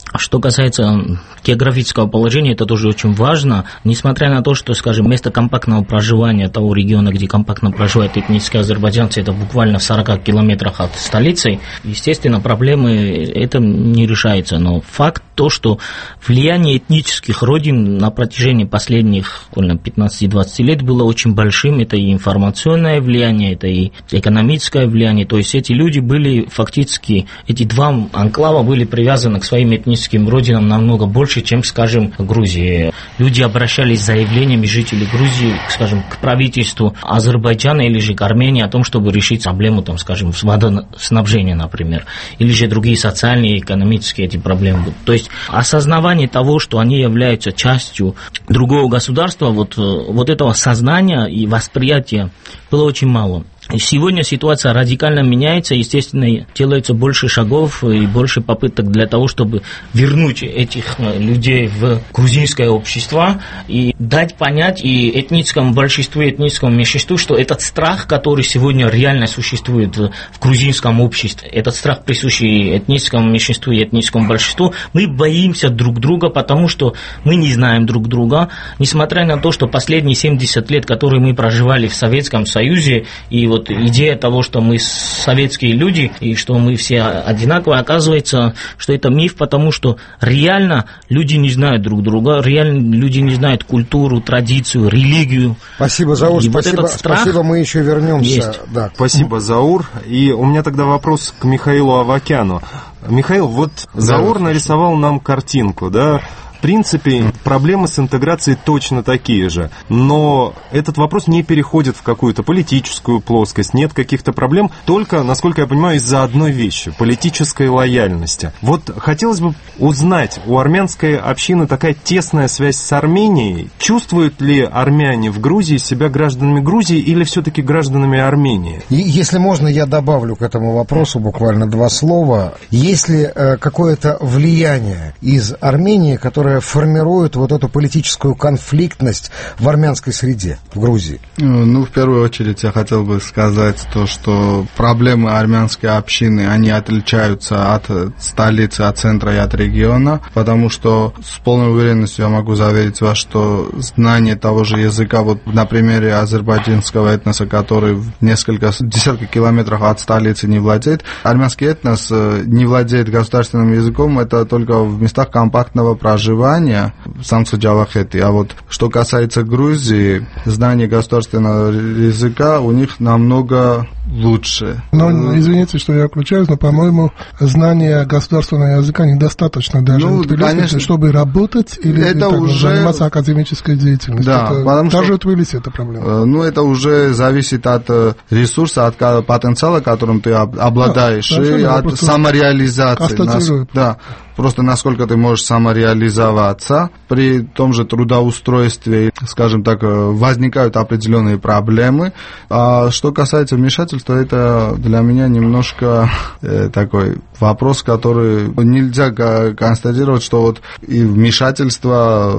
Что касается географического положения, это тоже очень важно. Несмотря на то, что, скажем, место компактного проживания того региона, где компактно проживают этнические азербайджанцы, это буквально в сорока километрах от столицы, естественно, проблемы это не решается. Но факт то, что влияние этнических родин на протяжении последних пятнадцати-двадцати лет было очень большим. Это и информационное влияние, это и экономическое влияние. То есть эти люди были фактически, эти два анклава были привязаны к своим этническим родинам намного больше, чем, скажем, Грузии. Люди обращались с заявлениями, жители Грузии, скажем, к правительству Азербайджана или же к Армении о том, чтобы решить проблему, там, скажем, водоснабжения, например, или же другие социальные и экономические эти проблемы. То есть осознавание того, что они являются частью другого государства, вот, вот этого сознания и восприятия было очень мало. Сегодня ситуация радикально меняется, естественно, делается больше шагов и больше попыток для того, чтобы вернуть этих людей в грузинское общество и дать понять и этническому большинству, и этническому меньшинству, что этот страх, который сегодня реально существует в грузинском обществе, этот страх, присущий этническому меньшинству и этническому большинству, мы боимся друг друга, потому что мы не знаем друг друга, несмотря на то, что последние семьдесят лет, которые мы проживали в Советском Союзе, и вот идея того, что мы советские люди и что мы все одинаковые, оказывается, что это миф, потому что реально люди не знают друг друга, реально люди не знают культуру, традицию, религию. Спасибо, Заур, и спасибо, вот страх спасибо, мы еще вернемся. Да. Спасибо, Заур. И у меня тогда вопрос к Михаилу Авакяну. Михаил, вот Заур нарисовал нам картинку, да? В принципе, проблемы с интеграцией точно такие же, но этот вопрос не переходит в какую-то политическую плоскость, нет каких-то проблем, только, насколько я понимаю, из-за одной вещи – политической лояльности. Вот хотелось бы узнать, у армянской общины такая тесная связь с Арменией, чувствуют ли армяне в Грузии себя гражданами Грузии или все-таки гражданами Армении? И, если можно, я добавлю к этому вопросу буквально два слова. Есть ли э, какое-то влияние из Армении, которое формирует вот эту политическую конфликтность в армянской среде в Грузии? Ну, в первую очередь я хотел бы сказать то, что проблемы армянской общины, они отличаются от столицы, от центра и от региона, потому что с полной уверенностью я могу заверить вас, что знание того же языка, вот на примере азербайджанского этноса, который в несколько десятков километрах от столицы не владеет, армянский этнос не владеет государственным языком, это только в местах компактного проживания, Самсу-Джавахети. А вот что касается Грузии, знание государственного языка у них намного лучше. Но, извините, что я включаюсь, но, по-моему, знание государственного языка недостаточно даже ну, конечно, чтобы работать или это так, уже... заниматься академической деятельностью. Да, это, потому даже что... в Тбилиси это проблема. Ну, это уже зависит от ресурса, от потенциала, которым ты обладаешь, да, и от самореализации. Нас... Да. Просто насколько ты можешь самореализоваться, при том же трудоустройстве, скажем так, возникают определенные проблемы. А что касается вмешательства, это для меня немножко э, такой вопрос, который нельзя констатировать, что вот и вмешательство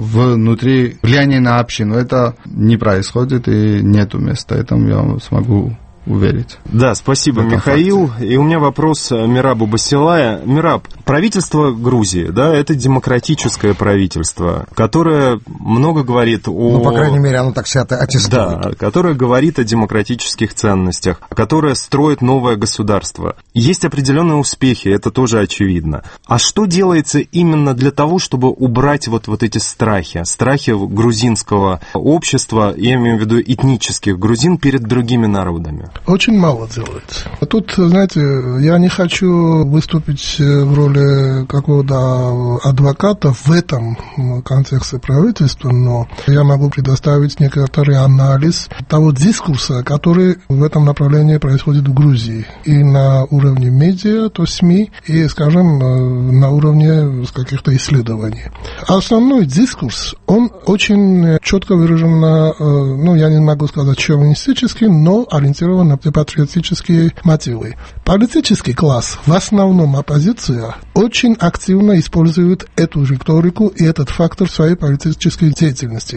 внутри, влияние на общину, это не происходит и нету места. Этому я смогу уверить. Да, спасибо, Михаил. Факте. И у меня вопрос Мирабу Басилая. Мираб, правительство Грузии, да, это демократическое правительство, которое много говорит о... Ну, по крайней мере, оно так себя аттестует. Да, которое говорит о демократических ценностях, которое строит новое государство. Есть определенные успехи, это тоже очевидно. А что делается именно для того, чтобы убрать вот, вот эти страхи, страхи грузинского общества, я имею в виду этнических грузин, перед другими народами? Очень мало делается. Тут, знаете, я не хочу выступить в роли какого-то адвоката в этом контексте правительства, но я могу предоставить некоторый анализ того дискурса, который в этом направлении происходит в Грузии. И на уровне медиа, то СМИ, и, скажем, на уровне каких-то исследований. Основной дискурс, он очень четко выражен на, ну, я не могу сказать шовинистический, но ориентирован на патриотические мотивы. Политический класс, в основном оппозиция, очень активно использует эту риторику и этот фактор в своей политической деятельности.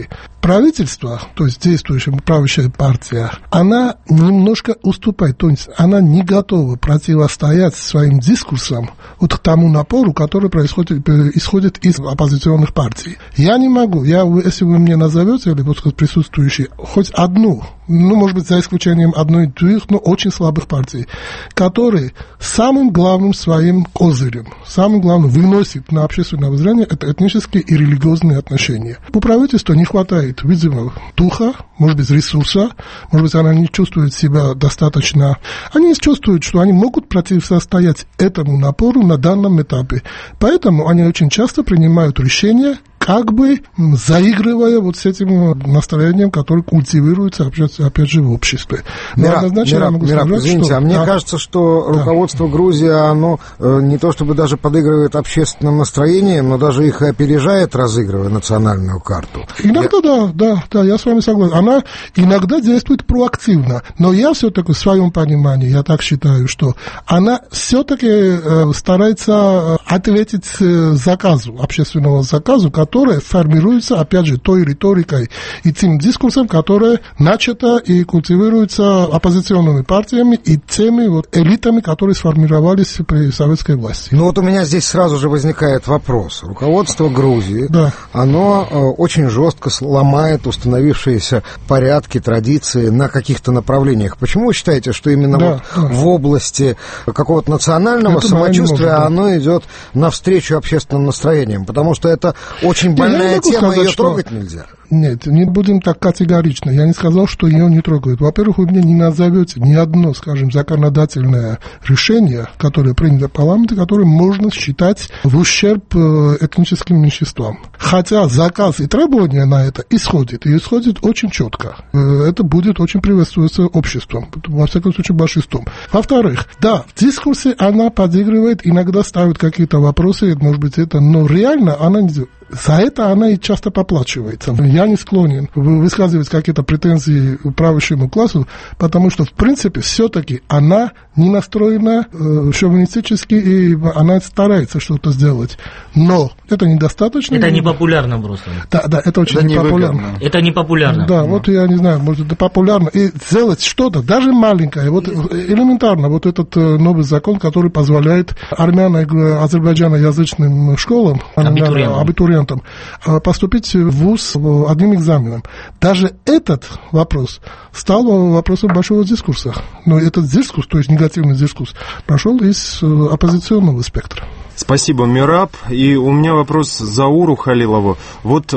правительство, то есть действующая правящая партия, она немножко уступает, то есть она не готова противостоять своим дискурсам вот тому напору, который происходит, исходит из оппозиционных партий. Я не могу, я, если вы мне назовете, или вот присутствующие, хоть одну, ну, может быть, за исключением одной-двух, но очень слабых партий, которые самым главным своим козырем, самым главным выносит на общественное обозрение это этнические и религиозные отношения. У правительства не хватает, видимо, духа, может быть, ресурса, может быть, она не чувствует себя достаточно. Они чувствуют, что они могут противостоять этому напору на данном этапе. Поэтому они очень часто принимают решения, как бы заигрывая вот с этим настроением, которое культивируется, опять, опять же, в обществе. Мираб, Мираб, Мираб, извините, что, а мне да, кажется, что да. руководство Грузии, оно э, не то чтобы даже подыгрывает общественным настроением, но даже их опережает, разыгрывая национальную карту. Иногда я... да, да, да, я с вами согласен. Она иногда действует проактивно, но я все-таки в своем понимании, я так считаю, что она все-таки э, старается ответить э, заказу, общественному заказу, которая формируется, опять же, той риторикой и тем дискурсом, которое начато и культивируется оппозиционными партиями и теми вот элитами, которые сформировались при советской власти. Ну вот у меня здесь сразу же возникает вопрос. Руководство Грузии, да. оно э, очень жестко ломает установившиеся порядки, традиции на каких-то направлениях. Почему вы считаете, что именно да, вот да. в области какого-то национального это самочувствия может, да. оно идет навстречу общественным настроениям? Потому что это очень Очень больная тема, сказать, ее что... трогать нельзя. Нет, не будем так категорично. Я не сказал, что ее не трогают. Во-первых, вы мне не назовете ни одно, скажем, законодательное решение, которое принято в парламенте, которое можно считать в ущерб этническим меньшинствам. Хотя заказ и требования на это исходит, и исходит очень четко. Это будет очень приветствоваться обществом, во всяком случае большинством. Во-вторых, да, в дискурсе она подыгрывает, иногда ставит какие-то вопросы, может быть, это, но реально она не... За это она и часто поплачивается. Я не склонен высказывать какие-то претензии правящему классу, потому что, в принципе, все-таки она не настроена э, шовинистически, и она старается что-то сделать. Но это недостаточно. Это не популярно просто. Да, да, это очень непопулярно. Это не популярно. Да, вот я не знаю, может, это популярно. И сделать что-то, даже маленькое, вот элементарно, вот этот новый закон, который позволяет армяно-азербайджаноязычным школам, абитуриентам, абитуриентам поступить в вуз одним экзаменом. Даже этот вопрос стал вопросом большого дискурса. Но этот дискурс, то есть негативный дискурс, прошел из оппозиционного спектра. Спасибо, Мираб. И у меня вопрос Зауру Халилову. Вот э,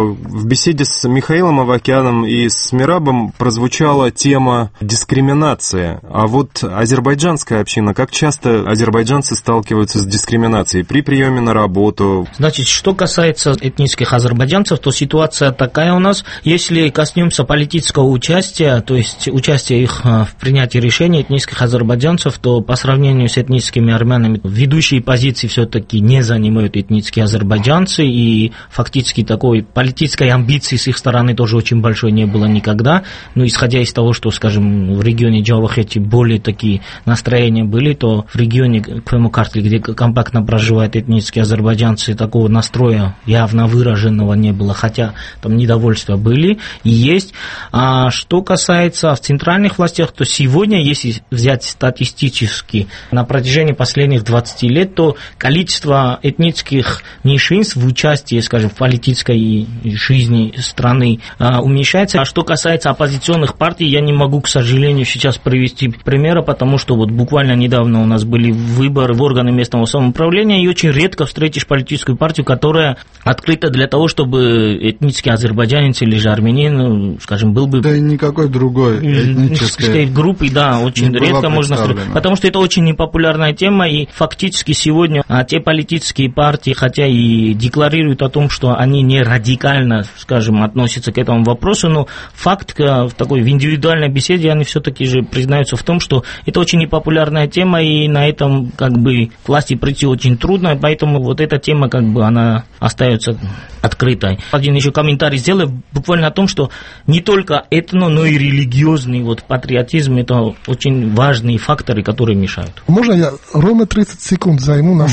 в беседе с Михаилом Авакяном и с Мирабом прозвучала тема дискриминации. А вот азербайджанская община, как часто азербайджанцы сталкиваются с дискриминацией при приеме на работу? Значит, что касается этнических азербайджанцев, то ситуация такая у нас. Если коснемся политического участия, то есть участия их в принятии решений этнических азербайджанцев, то по сравнению с этническими армянами ведущие позиции все-таки не занимают этнические азербайджанцы, и фактически такой политической амбиции с их стороны тоже очень большой не было никогда. Но исходя из того, что, скажем, в регионе Джавахети более такие настроения были, то в регионе Квемокартли, где компактно проживают этнические азербайджанцы, такого настроя явно выраженного не было, хотя там недовольства были и есть. А что касается в центральных властях, то сегодня, если взять статистически на протяжении последних двадцати лет, то количество этнических меньшинств в участии, скажем, в политической жизни страны уменьшается. А что касается оппозиционных партий, я не могу, к сожалению, сейчас привести примера, потому что вот буквально недавно у нас были выборы в органы местного самоуправления, и очень редко встретишь политическую партию, которая открыта для того, чтобы этнический азербайджанец или же армянин, скажем, был бы... Да и никакой другой этнической группы, да, очень редко можно встретить. Потому что это очень непопулярная тема, и фактически сегодня а те политические партии, хотя и декларируют о том, что они не радикально, скажем, относятся к этому вопросу, но факт в такой в индивидуальной беседе они все-таки же признаются в том, что это очень непопулярная тема, и на этом как бы к власти прийти очень трудно, поэтому вот эта тема как бы она остается открытой. Один еще комментарий сделаю буквально о том, что не только этно, но и религиозный вот патриотизм — это очень важные факторы, которые мешают. Можно я ровно тридцать секунд займу нашу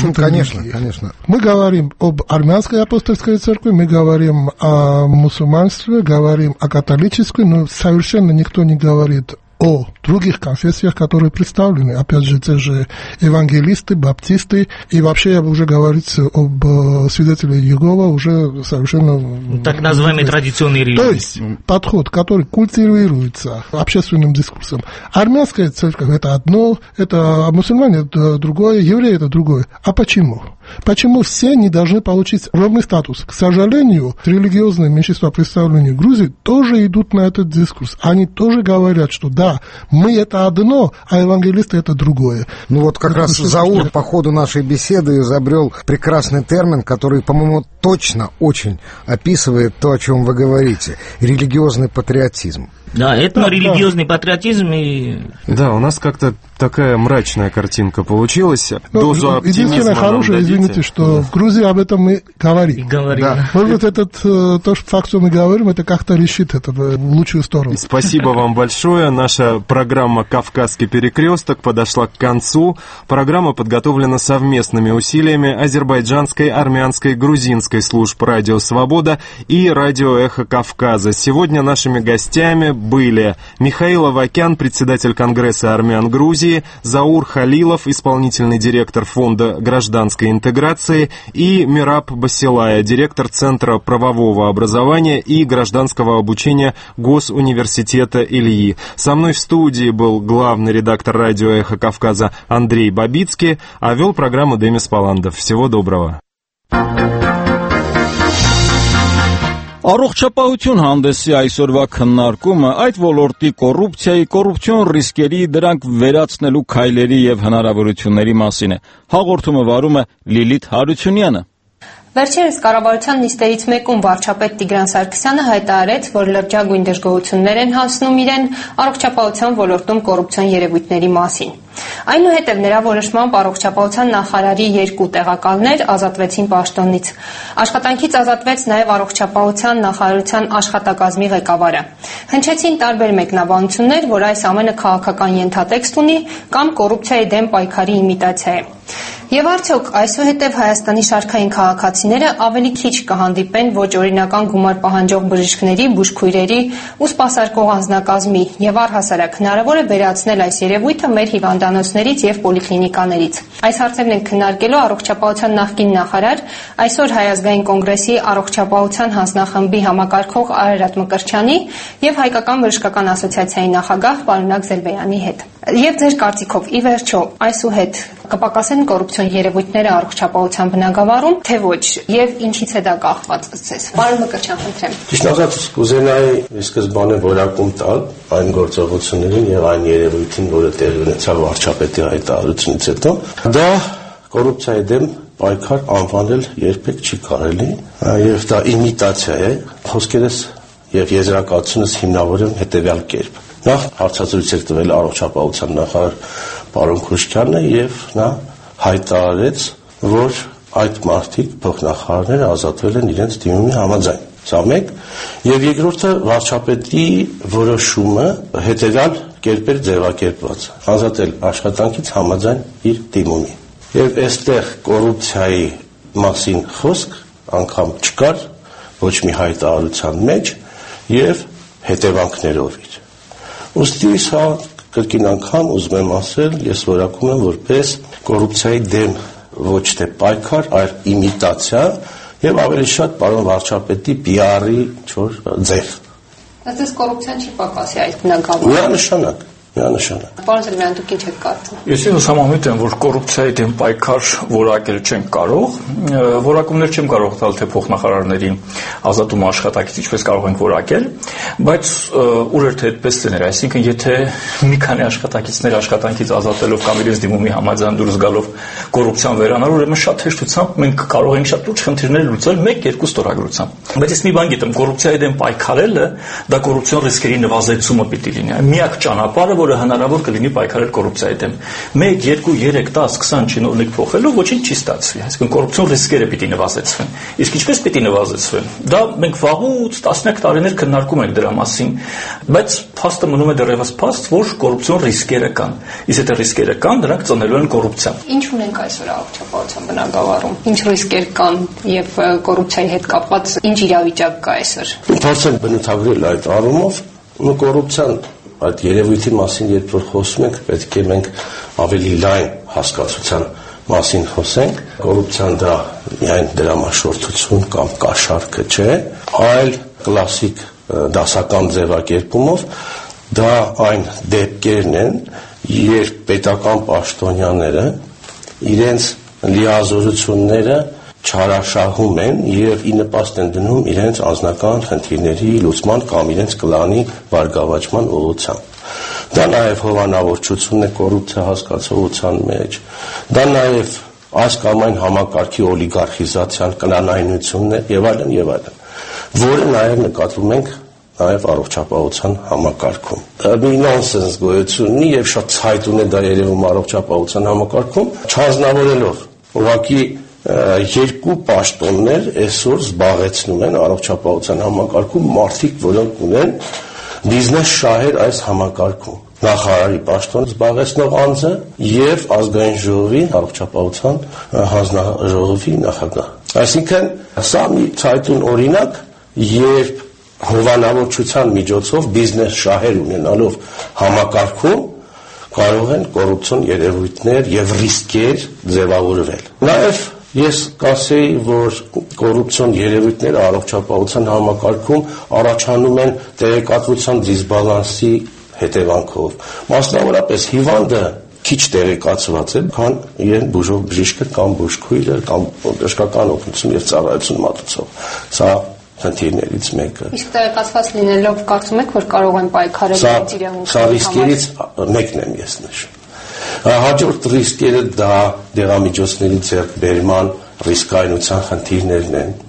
конечно, конечно. Мы говорим об армянской апостольской церкви, мы говорим о мусульманстве, говорим о католической, но совершенно никто не говорит о других конфессиях, которые представлены. Опять же, те же евангелисты, баптисты, и вообще, я бы уже говорить об свидетелях Иеговы уже совершенно... Так называемый традиционный религии. То есть, подход, который культивируется общественным дискурсом. Армянская церковь – это одно, это, а мусульмане – это другое, евреи – это другое. А почему? Почему все не должны получить ровный статус? К сожалению, религиозные меньшинства, представленные в Грузии, тоже идут на этот дискурс. Они тоже говорят, что да, мы это одно, а евангелисты это другое. Ну вот как это раз Заур по ходу нашей беседы изобрел прекрасный термин, который, по-моему, точно очень описывает то, о чем вы говорите. Религиозный патриотизм. Да, этно-религиозный да, патриотизм и... Да, у нас как-то такая мрачная картинка получилась. Ну, Дозу оптимизма единственное хорошее, извините, что да. в Грузии об этом мы говорим. И говорим. Да. Может быть, этот, то, что факт, что мы говорим, это как-то решит это в лучшую сторону. Спасибо вам большое. Наша программа «Кавказский перекресток» подошла к концу. Программа подготовлена совместными усилиями азербайджанской, армянской, грузинской служб «Радио Свобода» и «Радио Эхо Кавказа». Сегодня нашими гостями были Михаил Авакян, председатель Конгресса армян Грузии, Заур Халилов, исполнительный директор Фонда гражданской интеграции, и Мираб Басилая, директор Центра правового образования и гражданского обучения Госуниверситета Ильи. Со мной в студии был главный редактор радио «Эхо Кавказа» Андрей Бабицкий, а вел программу Демис Паландов. Всего доброго. Առողջապահություն հանդեսի այսօրվա քննարկումը այդ ոլորտի կոռուպցիայի, կոռուպցիոն ռիսկերի, դրանք վերացնելու քայլերի եւ հնարավորությունների մասին է։ Հաղորդումը վարում է Լիլիթ Հարությունյանը։ Վերջերս կառավարության նիստերից մեկում վարչապետ Տիգրան Սարգսյանը հայտարարեց, որ լրջագույն դժգոհություններ են հասնում իրեն առողջապահության ոլորտում կոռուպցիոն երևույթների մասին։ Այնուհետև նրա որոշմամբ առողջապահության նախարարի երկու տեղակալներ ազատվեցին պաշտոնից։ Աշխատանքից ազատվեց նաև առողջապահության նախարարության աշխատակազմի ղեկավարը։ Հնչեցին տարբեր մեկնաբանություններ, որ այս ամենը քաղաքական ենթատեքստ ունի կամ կոռուպցիայի դեմ պայքարի իմիտացիա է։ Եվ արդյոք այսուհետև Հայաստանի շարքային քաղաքացիները ավելի քիչ կհանդիպեն ոչ օրինական գումար պահանջող բժիշկների, բուժքույրերի ու սպասարկող անձնակազմի եւ առհասարակ հնարավոր է վերացնել այս երևույթը մեր հիվանդանոցներից եւ պոլիկլինիկաներից։ Այս հարցերն են քննարկելու առողջապահության նախկին նախարար, այսօր Հայ ազգային կոնգրեսի առողջապահության հանձնախմբի համակարգող Արարատ Մկրտչյանի եւ Հայկական բժշկական ասոցիացիայի նախագահ պարոն Զելվեյանի հետ։ Եվ ձեր կարծիքով ի վերջո այսուհետ կպակասեն կոռուպցիոն երևույթները առողջապահության բնագավառում, թե ոչ, եւ ինչից է դա կախված ցես։ Պարոն Մկրտչյան, խնդրեմ։ Ճիշտ ասած, կուզենայի ի սկզբանե որակում տալ այն գործողություններին եւ այն երևույթին, որը տեղի ունեցավ վարչապետի հայտարարությունից հետո, դա կոռուպցիայի դեմ պայքար անվանել երբեք չի կարելի, եւ դա իմիտացիա է։ Խոսքերս եւ եզրակացությունս հիմնավորում հետեւյալ կերպ։ Նախ հարցազրույց էր տվել առողջապահության նախարար պարոն Քուշքյանը եւ նա հայտարարեց, որ այդ մարդիկ փոխնախարարները ազատվել են իրենց դիմումի համաձայն։ Սա մեկ, եւ երկրորդը վարչապետի որոշումը հետեւյալ կերպեր ձևակերպված, ազատել աշխատանքից համաձայն իր դիմումի։ Եվ այստեղ կոռուպցիայի մասին խոսք անգամ չկար ոչ մի հայտարարության մեջ եւ հետևանքներով իր։ Ոստի սա կրկին անգամ ուզում եմ ասել, ես որակում եմ որպես կոռուպցիայի դեմ ոչ թե պայքար, այլ իմիտացիա եւ ավելի շատ պարոն վարչապետի պի արի ինչ-որ ձև։ Այստեղ կոռուպցիան չի պակասի այդ բնագավառում։ Միանշանակ, միանշանակ։ Պարոն Զելվեյան, դուք ինչ եք կարծում։ Ես ինքս համամիտ եմ, որ կոռուպցիայի դեմ պայքար որակել չենք կարող, որակումներ չեմ կարող տալ թե փոխնախարարների ազատումը աշխատակից ինչպես կարող ենք որակել, բայց ուր էր թե այդպես լիներ, այսինքն եթե մի քանի աշխատակիցներ աշխատանքից ազատելով կամ իրենց դիմումի համաձայն դուրս գալով կոռուպցիան վերանալ, ուրեմն շատ հեշտությամբ մենք կարող ենք շատ լուրջ խնդիրներ լուծել մեկ-երկու ստորագրությամբ։ Բայց ես մի բան գիտեմ, կոռուպցիայի դեմ պայքարելը դա կոռուպցիոն ռիսկերի նվազեցումը պիտի լինի։ Միակ ճանապարհը, որը հնարավոր կլինի պայքարել կոռուպցիայի դեմ։ մեկ, երկու, երեք, դաս, քսան չինովնիկ փոխելով ոչինչ չի ստացվի։ Այսինքն կոռուպցիոն ռիսկերը պիտի նվազեցվեն։ Իսկ ինչպես պիտի նվազեցվեն։ Դա մենք վաղուց տասնյակ տարիներ քննարկում ենք դրա մասին, բայց փաստը մնում է դեռևս փաստ, որ կոռուպցիոն ռիսկերը կան։ Իսկ եթե ռիսկերը կան, դրանք ծնելու են կոռուպցիան։ Ինչ ունենք այսօր առողջապահության բնագավառում։ Ինչ ռիսկեր կան եւ կոռուպցիայի հետ կապված ինչ իրավիճակ կա այսօր։ Փորձենք բնութագրել այդ առումով, ու կոռուպցիան այդ երևույթի մասին երբ որ խոսում ենք, պետք է մենք ավելի լայն հասկացության մասին խոսենք։ Կոռուպցիան դա միայն դրամաշորթություն կամ կաշառքը չէ, այլ կլասիկ դասական ձևակերպումով դա այն դեպքերն են, երբ պետական պաշտոնյաները իրենց լիազորությունները չարաշահում են եւ ի նպաստ են դնում իրենց անձնական խնդիրների լուծման կամ իրենց կլանի բարգավաճման ուղղությամբ։ Դա նաեւ հովանավորչությունն է կոռուպցիա հասկացողության մեջ։ Դա նաեւ այս կամ այն համակարգի օլիգարխիզացիան, կլանայնությունն է եւ այլն եւ այլն, որը նաեւ նկատվում ենք նաև առողջապահության համակարգում։ Մի նոնսենս գոյություն ունի եւ շատ ցայտուն է դա երևում առողջապահության համակարգում, չանձնավորելով ուղղակի երկու պաշտոններ այսօր զբաղեցնում են առողջապահության համակարգում մարդիկ, որոնք ունեն բիզնես շահեր այս համակարգում։ Նախարարի պաշտոն զբաղեցնող անձը եւ ազգային ժողովի առողջապահության հանձնաժողովի նախագահ։ Այսինքն սա մի ցայտուն օրինակ, երբ հովանավորչության միջոցով բիզնես շահեր ունենալով համակարգում կարող են կոռուպցիոն երևույթներ եւ ռիսկեր ձևավորվել։ Նաեւ ես կասեի, որ կոռուպցիոն երևույթները առողջապահության համակարգում առաջանում են տեղեկատվության դիսբալանսի հետևանքով։ Մասնավորապես հիվանդը քիչ տեղեկացված է, քան իրեն բուժող բժիշկը կամ բուժքույրը կամ բժշկական օգնություն եւ ծառայություն մատուցող։ Սա խնդիրներից մեկը։ Իսկ տեղեկացված լինելով կարծում եք, որ կարող են պայքարել իրենց իրավունքների համար։ Սա ռիսկերից մեկն եմ ես նշում։ Հաջորդ ռիսկերը դա դեղամիջոցների ձեռքբերման ռիսկայնության խնդիրներն են։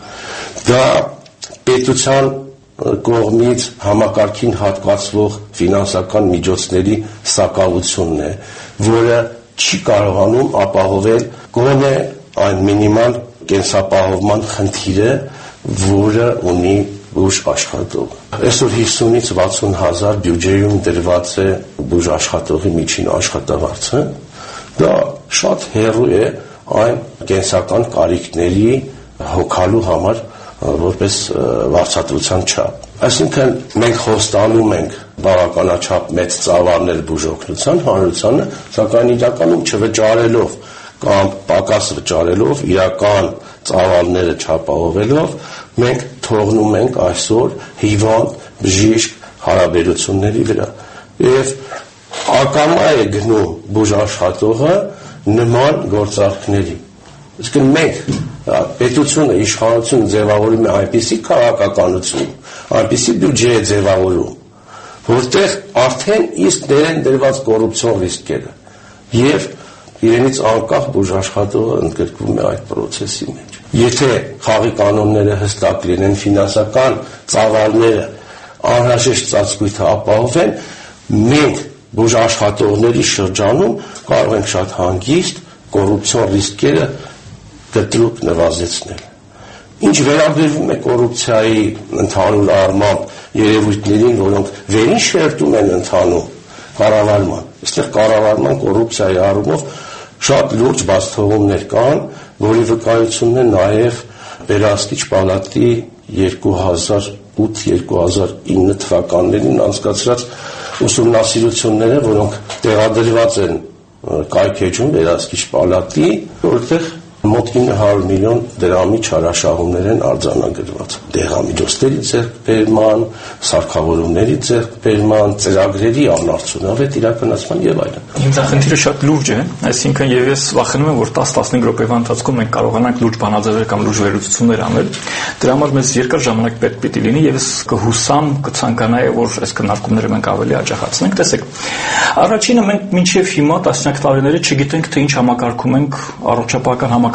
Դա պետության կողմից համակարգին հատկացվող ֆինանսական միջոցների սակավությունն է, որը չի կարողանում ապահովել գոնե այն մինիմալ կենսապահովման խնդիրը, որը ունի բուժ աշխատող։ Այսօր հիսունից վաթսուն հազար բյուջեում դրված է բուժ աշխատողի միջին աշխատավարձը, դա շատ հեռու է այն կենսական կարիքների հոգալու համար, որպես վարձատրության չափ։ Այսինքն մենք խոստանում ենք բավականաչափ մեծ ծավալներ բուժօգնության հանրությանը, սակայն իրականում չվճարելով կամ պակաս վճարելով, իրական ծավալները չապահովելով, մենք թողնում ենք այսօր հիվանդ բժիշկ հարաբերությունների վրա եւ ակամա է գնում բուժաշխատողը նման գործարքների։ Իսկ մենք պետությունը, իշխանությունը ձևավորում է այնպիսի քաղաքականություն, այնպիսի բյուջե է ձևավորում, որտեղ արդեն իսկ դերեն դրված կոռուպցիոն ռիսկերը եւ իրենից անկախ բուժաշխատողը ընդգրկվում է այդ process-ի մեջ։ Եթե խաղի կանոնները հստակ լինեն, ֆինանսական ծավալները անհրաժեշտ ծածկույթը ապահովեն, մենք բուժաշխատողների շրջանում կարող ենք շատ հանգիստ կոռուպցիոն ռիսկերը կտրուկ նվազեցնել։ Ինչ վերաբերվում է կոռուպցիայի ընդհանուր առմամբ երևույթներին, որոնք վերին շերտում են ընթանում կառավարման, այստեղ կառավարման կոռուպցիայի առումով շատ լուրջ բացթողումներ կան, որի վկայությունն է նաև Վերահսկիչ պալատի երկու հազար ութ երկու հազար ինը թվականներին անցկացրած ուսումնասիրությունները, որոնք տեղադրված են կայքեջում Վերահսկիչ պալատի, որտեղ մոտ ինը հարյուր միլիոն դրամի չարաշահումներ են արձանագրված։ Դեղամիջոցների ձեռքբերման, սարքավորումների ձեռքբերման, ծրագրերի անարդյունավետ իրականացման եւ այլն։ Ինձ խնդիրը շատ լուրջ է, այսինքն եւ ես վախենում եմ, որ տաս տասնհինգ րոպեվա ընթացքում մենք կարողանանք լուրջ բանաձևեր կամ լուրջ վերլուծություններ անել։ Դրա համար մեզ երկար ժամանակ պետք պիտի լինի եւ ես կհուսամ, կցանկանայի, որ այս քննարկումները մենք ավելի աջակցենք։ Տեսեք, առաջինը մենք մինչեւ հիմա տասնյակ տարիների չգիտենք, թե ինչ համակարգում ենք առողջապահական համակարգ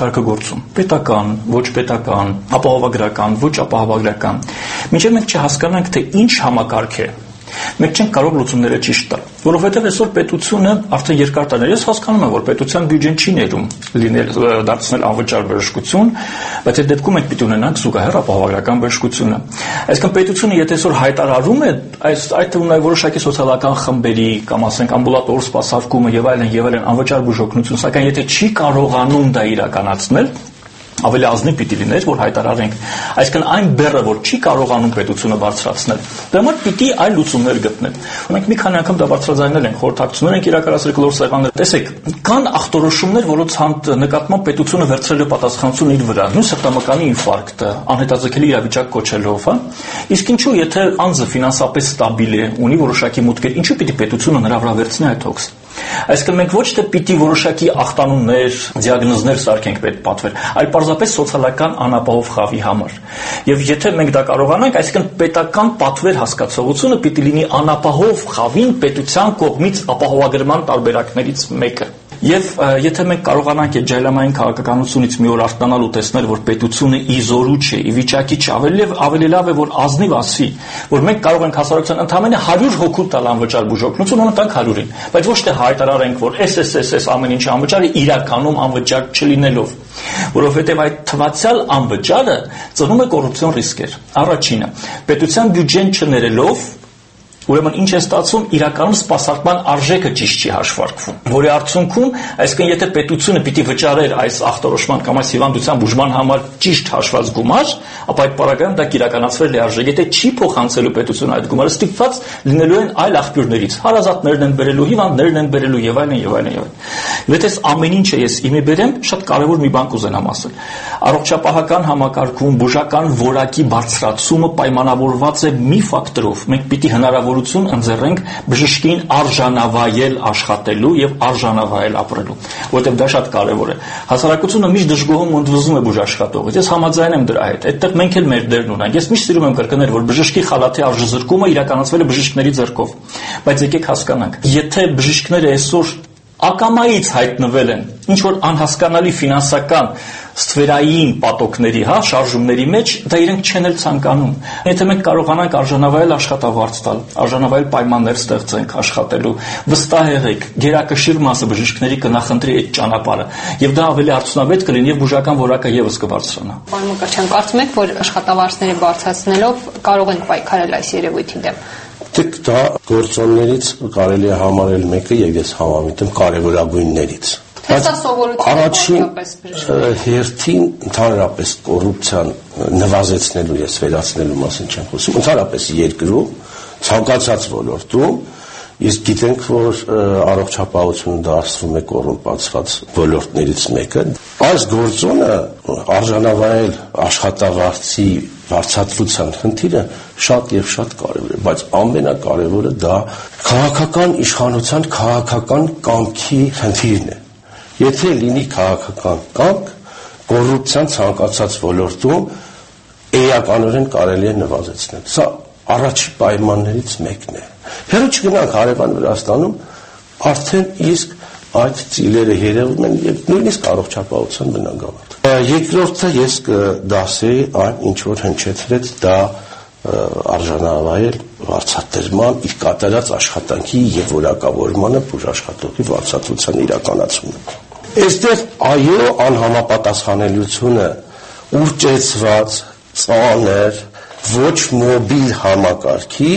համակարգագործում, պետական, ոչ պետական, ապահովագրական, ոչ ապահովագրական, մինչև մենք չհասկանանք, թե ինչ համակարգ է, մենք չենք կարող լուծումները ճիշտ տալ, որովհետև այսօր պետությունը արդեն երկար տարիներ ես հասկանում եմ, որ պետության բյուջեն չի ներում լինել դարձնել անվճար բժշկություն, բայց այդ դեպքում մենք պիտի ունենանք զուգահեռ ապահովագրական բժշկությունը։ Այսինքն պետությունը եթե այսօր հայտարարում է այս այդ ունի որոշակի սոցիալական խմբերի կամ ասենք ամբուլատոր սպասարկումը եւ այլն եւ այլն անվճար բուժօգնություն, սակայն եթե չի կարողանում դա իրականացնել, ավելի ազնիվ պիտի լիներ, որ հայտարարենք, այսինքն այն բեռը, որ չի կարողանում պետությունը բարձրացնել, դրա համար պիտի այլ լուծումներ գտնել։ Մենք մի քանի անգամ դա բարձրաձայնել ենք, խորհրդակցություններ ենք իրականացրել կլոր սեղաններ։ Տեսեք, կան ախտորոշումներ, որոնց նկատմամբ պետությունը վերցրել է պատասխանատվություն իր վրա, նույն սրտամկանի ինֆարկտը, անհետաձգելի իրավիճակ կոչելով, հա։ Իսկ ինչու, եթե անձը ֆինանսապես ստաբիլ է, ունի որոշակի մուտքեր, ինչու պիտի պետությունը նրա վրա վերցնի այդ հոգսը։ Այսինքն մենք ոչ թե պիտի որոշակի ախտանուններ, դիագնոզներ սարքենք պետ պատվեր, այլ պարզապես սոցիալական անապահով խավի համար։ Եվ եթե մենք դա կարողանանք, այսինքն պետական պատվեր հասկացողությունը պիտի լինի անապահով խավին պետության կողմից ապահովագրման տարբերակներից մեկը։ Եվ եթե մենք կարողանանք այդ ջայլամային քաղաքականությունից մի օր արտանալ ու տեսնել, որ պետությունը իզորու չէ, ի վիճակի չէ, ավելի ավելի լավ է, որ ազնիվ ասի, որ մենք կարող ենք հասարակության ընդամենը հարյուր հոգու տալ անվճար բուժօգնություն, ու տանք հարյուրին, բայց ոչ թե հայտարարենք, որ էս էս էս էս ամեն ինչ անվճար է, իրականում անվճար չլինելով, որովհետև այդ թվացial անվճարը ծնում է կոռուպցիոն ռիսկեր։ Առաջինը, պետության բյուջեն չներելով Ուրեմն ինչ է ստացվում, իրականում սպասարկման արժեքը ճիշտ չի հաշվարկվում, որի արդյունքում, այսինքն եթե պետությունը պիտի վճարեր այս ախտորոշման կամ այս հիվանդության բուժման համար ճիշտ հաշված գումար, ապա այդ պարագայում դա կիրականացվել է արժեք, եթե չի փոխանցելու պետությունը այդ գումարը, ստիպված լինելու են այլ աղբյուրներից, հարազատներն են բերելու, հիվանդներն են բերելու եւ այլն եւ այլն եւ այլն։ Եթե այս ամեն ինչը ես իմի բերեմ, շատ կարեւոր մի բան կուզենամ ասել։ Առողջապահական համակարգում բուժական որակի բարձրացումը պայմանավորված է մի ֆակտորով։ Մենք պիտի հնարավորություն ընձեռենք բժշկին արժանավայել աշխատելու եւ արժանավայել ապրելու, որովհետեւ դա շատ կարեւոր է։ Հասարակությունը միշտ դժգոհում ու ընդվզում է բուժաշխատողից։ Ես համաձայն եմ դրա հետ։ Այդտեղ մենք էլ մեր դերն ունենք։ Ես միշտ սիրում եմ կրկնել, որ բժշկի խալաթի արժեզրկումը իրականացվել է բժիշկների ձեռքով։ Բայց եկեք հասկանանք, եթե բժիշկները այսօր ակամայից հայտնվել են ինչ որ անհասկանալի ֆինանսական ստվերային պատոկների, հա, շարժումների մեջ, դա իրենք չեն էլ ցանկանում։ Եթե մենք կարողանանք արժանավայել աշխատավարձ տալ, արժանավայել պայմաններ ստեղծենք աշխատելու, վստահեղեք, գերակշիռ մասը բժիշկների կնախընտրի այդ ճանապարհը, եւ դա ավելի արդյունավետ կլինի եւ բուժական որակը եւս կբարձրանա։ Պարոն Մկրտչյան, կարծում եք, որ աշխատավարձները բարձրացնելով կարող են պայքարել այս երևույթի դեմ։ Դեք դա գործոններից կարելի է համարել մեկը եւ ես համամիտ եմ կարևորագույններից։ Բայց առաջին հերթին ընդհանրապես կոռուպցիան նվազեցնելու ես վերացնելու մասին չեմ խոսում, ընդհանրապես երկրում ցանկացած ոլորտում իսկ գիտենք, որ առողջապահությունը դարձվում է կոռումպացված ոլորտներից մեկը։ Այս գործոնը արժանավայել աշխատավարձի վարձատրության խնդիրը շատ եւ շատ կարեւոր է, բայց ամենակարևորը դա քաղաքական իշխանության քաղաքական կամքի խնդիրն է։ Եթե լինի քաղաքական կամք, կոռուպցիան ցանկացած ոլորտում էականորեն կարելի է նվազեցնել։ Սա առաջի պայմաններից մեկն է։ Հերո չգնանք հարևան Վրաստանում արդեն իսկ այդ ծիլերը երևում են եւ նույնիսկ առողջապահության բնագավառ։ Երկրորդը ես կդասեի այն, ինչ որ հնչեցրեց, դա արժանավայել վարձատրման իր կատարած աշխատանքի եւ որակավորմանը բուժաշխատողի վարձատրության իրականացումը։ Այստեղ այո, անհամապատասխանելիությունը ուռճեցված, ծանր, ոչ մոբիլ համակարգի,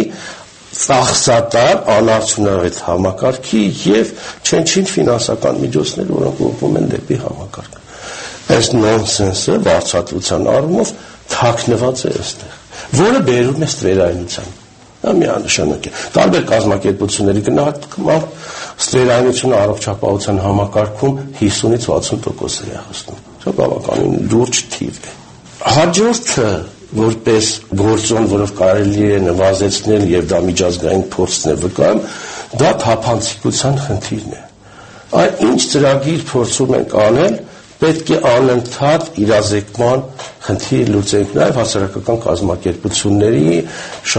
ծախսատար, անարդյունավետ համակարգի եւ չնչին ֆինանսական միջոցներ, որոնք ուղղվում են դեպի համակարգ։ Այս նոնսենսը վարձատրության առումով թաքնված է այստեղ, որը բերում է ստվերայնության։ Դա միանշանակ է։ Տարբեր կազմակերպությունների գնահատմամբ ստվերայնությունը առողջապահության համակարգում հիսունից վաթսուն տոկոս է հասնում։ Դա բավականին լուրջ թիվ է։ Հաջորդը որպես գործոն, որով կարելի է նվազեցնել եւ դա միջազգային փորձն է վկայում, դա թափանցիկության խնդիրն է։ Այն ինչ ծրագիր փորձում ենք անել, պետք է անընդհատ իրազեկման խնդիր լուծենք նաեւ հասարակական կազմակերպությունների շատ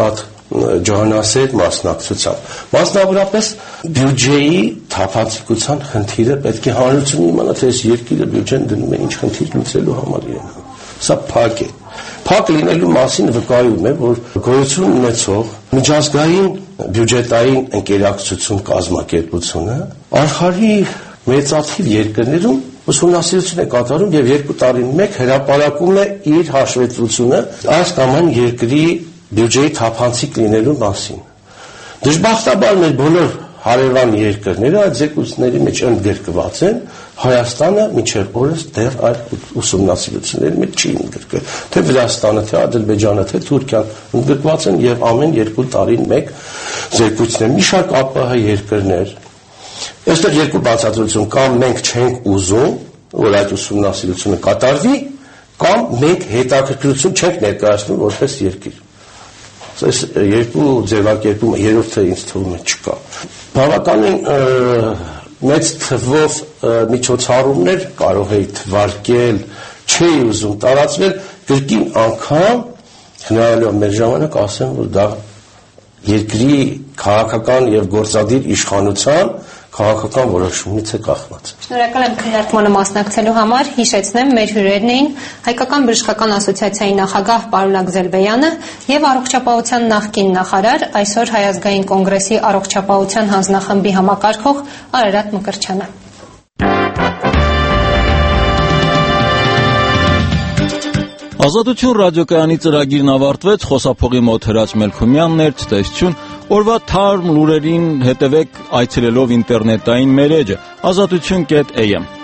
ջանասեր մասնակցությամբ։ Մասնավորապես բյուջեի թափանցիկության խնդիրը պետք է հանրությունը իմանա, թե այս երկիրը բյուջեն դնում է ինչ խնդիր լուծելու համար իրեն։ Սա փակ է։ Փակ լինելու մասին վկայում է, որ գոյություն ունեցող միջազգային բյուջետային ընկերակցություն կազմակերպությունը աշխարհի մեծաթիվ երկրներում ուսումնասիրություն է կատարում եւ երկու տարին մեկ հրապարակում է իր հաշվետվությունը այս կամ այն երկրի բյուջեի թափանցիկ լինելու մասին։ Դժբախտաբար մեր բոլոր հարևան երկրները այդ զեկույցների մեջ ընդգրկված են, Հայաստանը մինչև օրս դեռ այդ ուսումնասիրությունների մեջ չի ընդգրկվել։ Թե Վրաստանը, թե Ադրբեջանը, թե Թուրքիան ընդգրկված են եւ ամեն երկու տարին մեկ զեկույցներ։ Մի շարք ԱՊՀ երկրներ, այստեղ երկու բացատրություն, կամ մենք չենք ուզում, որ այդ ուսումնասիրությունը կատարվի, կամ մենք հետաքրքրություն չենք ներկայացնում որպես երկիր։ Այս երկու ձևակերպումը երրորդը ինձ թվում է չկա։ Բավականին մեծ թվով միջոցառումներ կարող էի թվարկել, չէի ուզում տարածվել, կրկին անգամ հնարավոր մեր ժամանակ ասեմ, որ դա երկրի քաղաքական եւ գործադիր իշխանության քաղաքական որոշումից է կախված։ Շնորհակալ եմ քննարկմանը մասնակցելու համար։ Հիշեցնեմ, մեր հյուրերն էին Հայկական բժշկական ասոցիացիայի նախագահ պարոն Ագզելբեյանը եւ առողջապահության նախկին նախարար, այսօր Հայ ազգային կոնգրեսի առողջապահության հանձնախմբի համակարգող Արարատ Մկրտչյանը։ Ազատություն ռադիոկայանի ծրագիրն ավարտվեց, խոսափողի մոտ Հրաչ Մելքումյանն էր, ցտեսություն, օրվա թարմ լուրերին հետևեք այցելելով ինտերնետային մեր էջը ազատություն կետ էյ էմ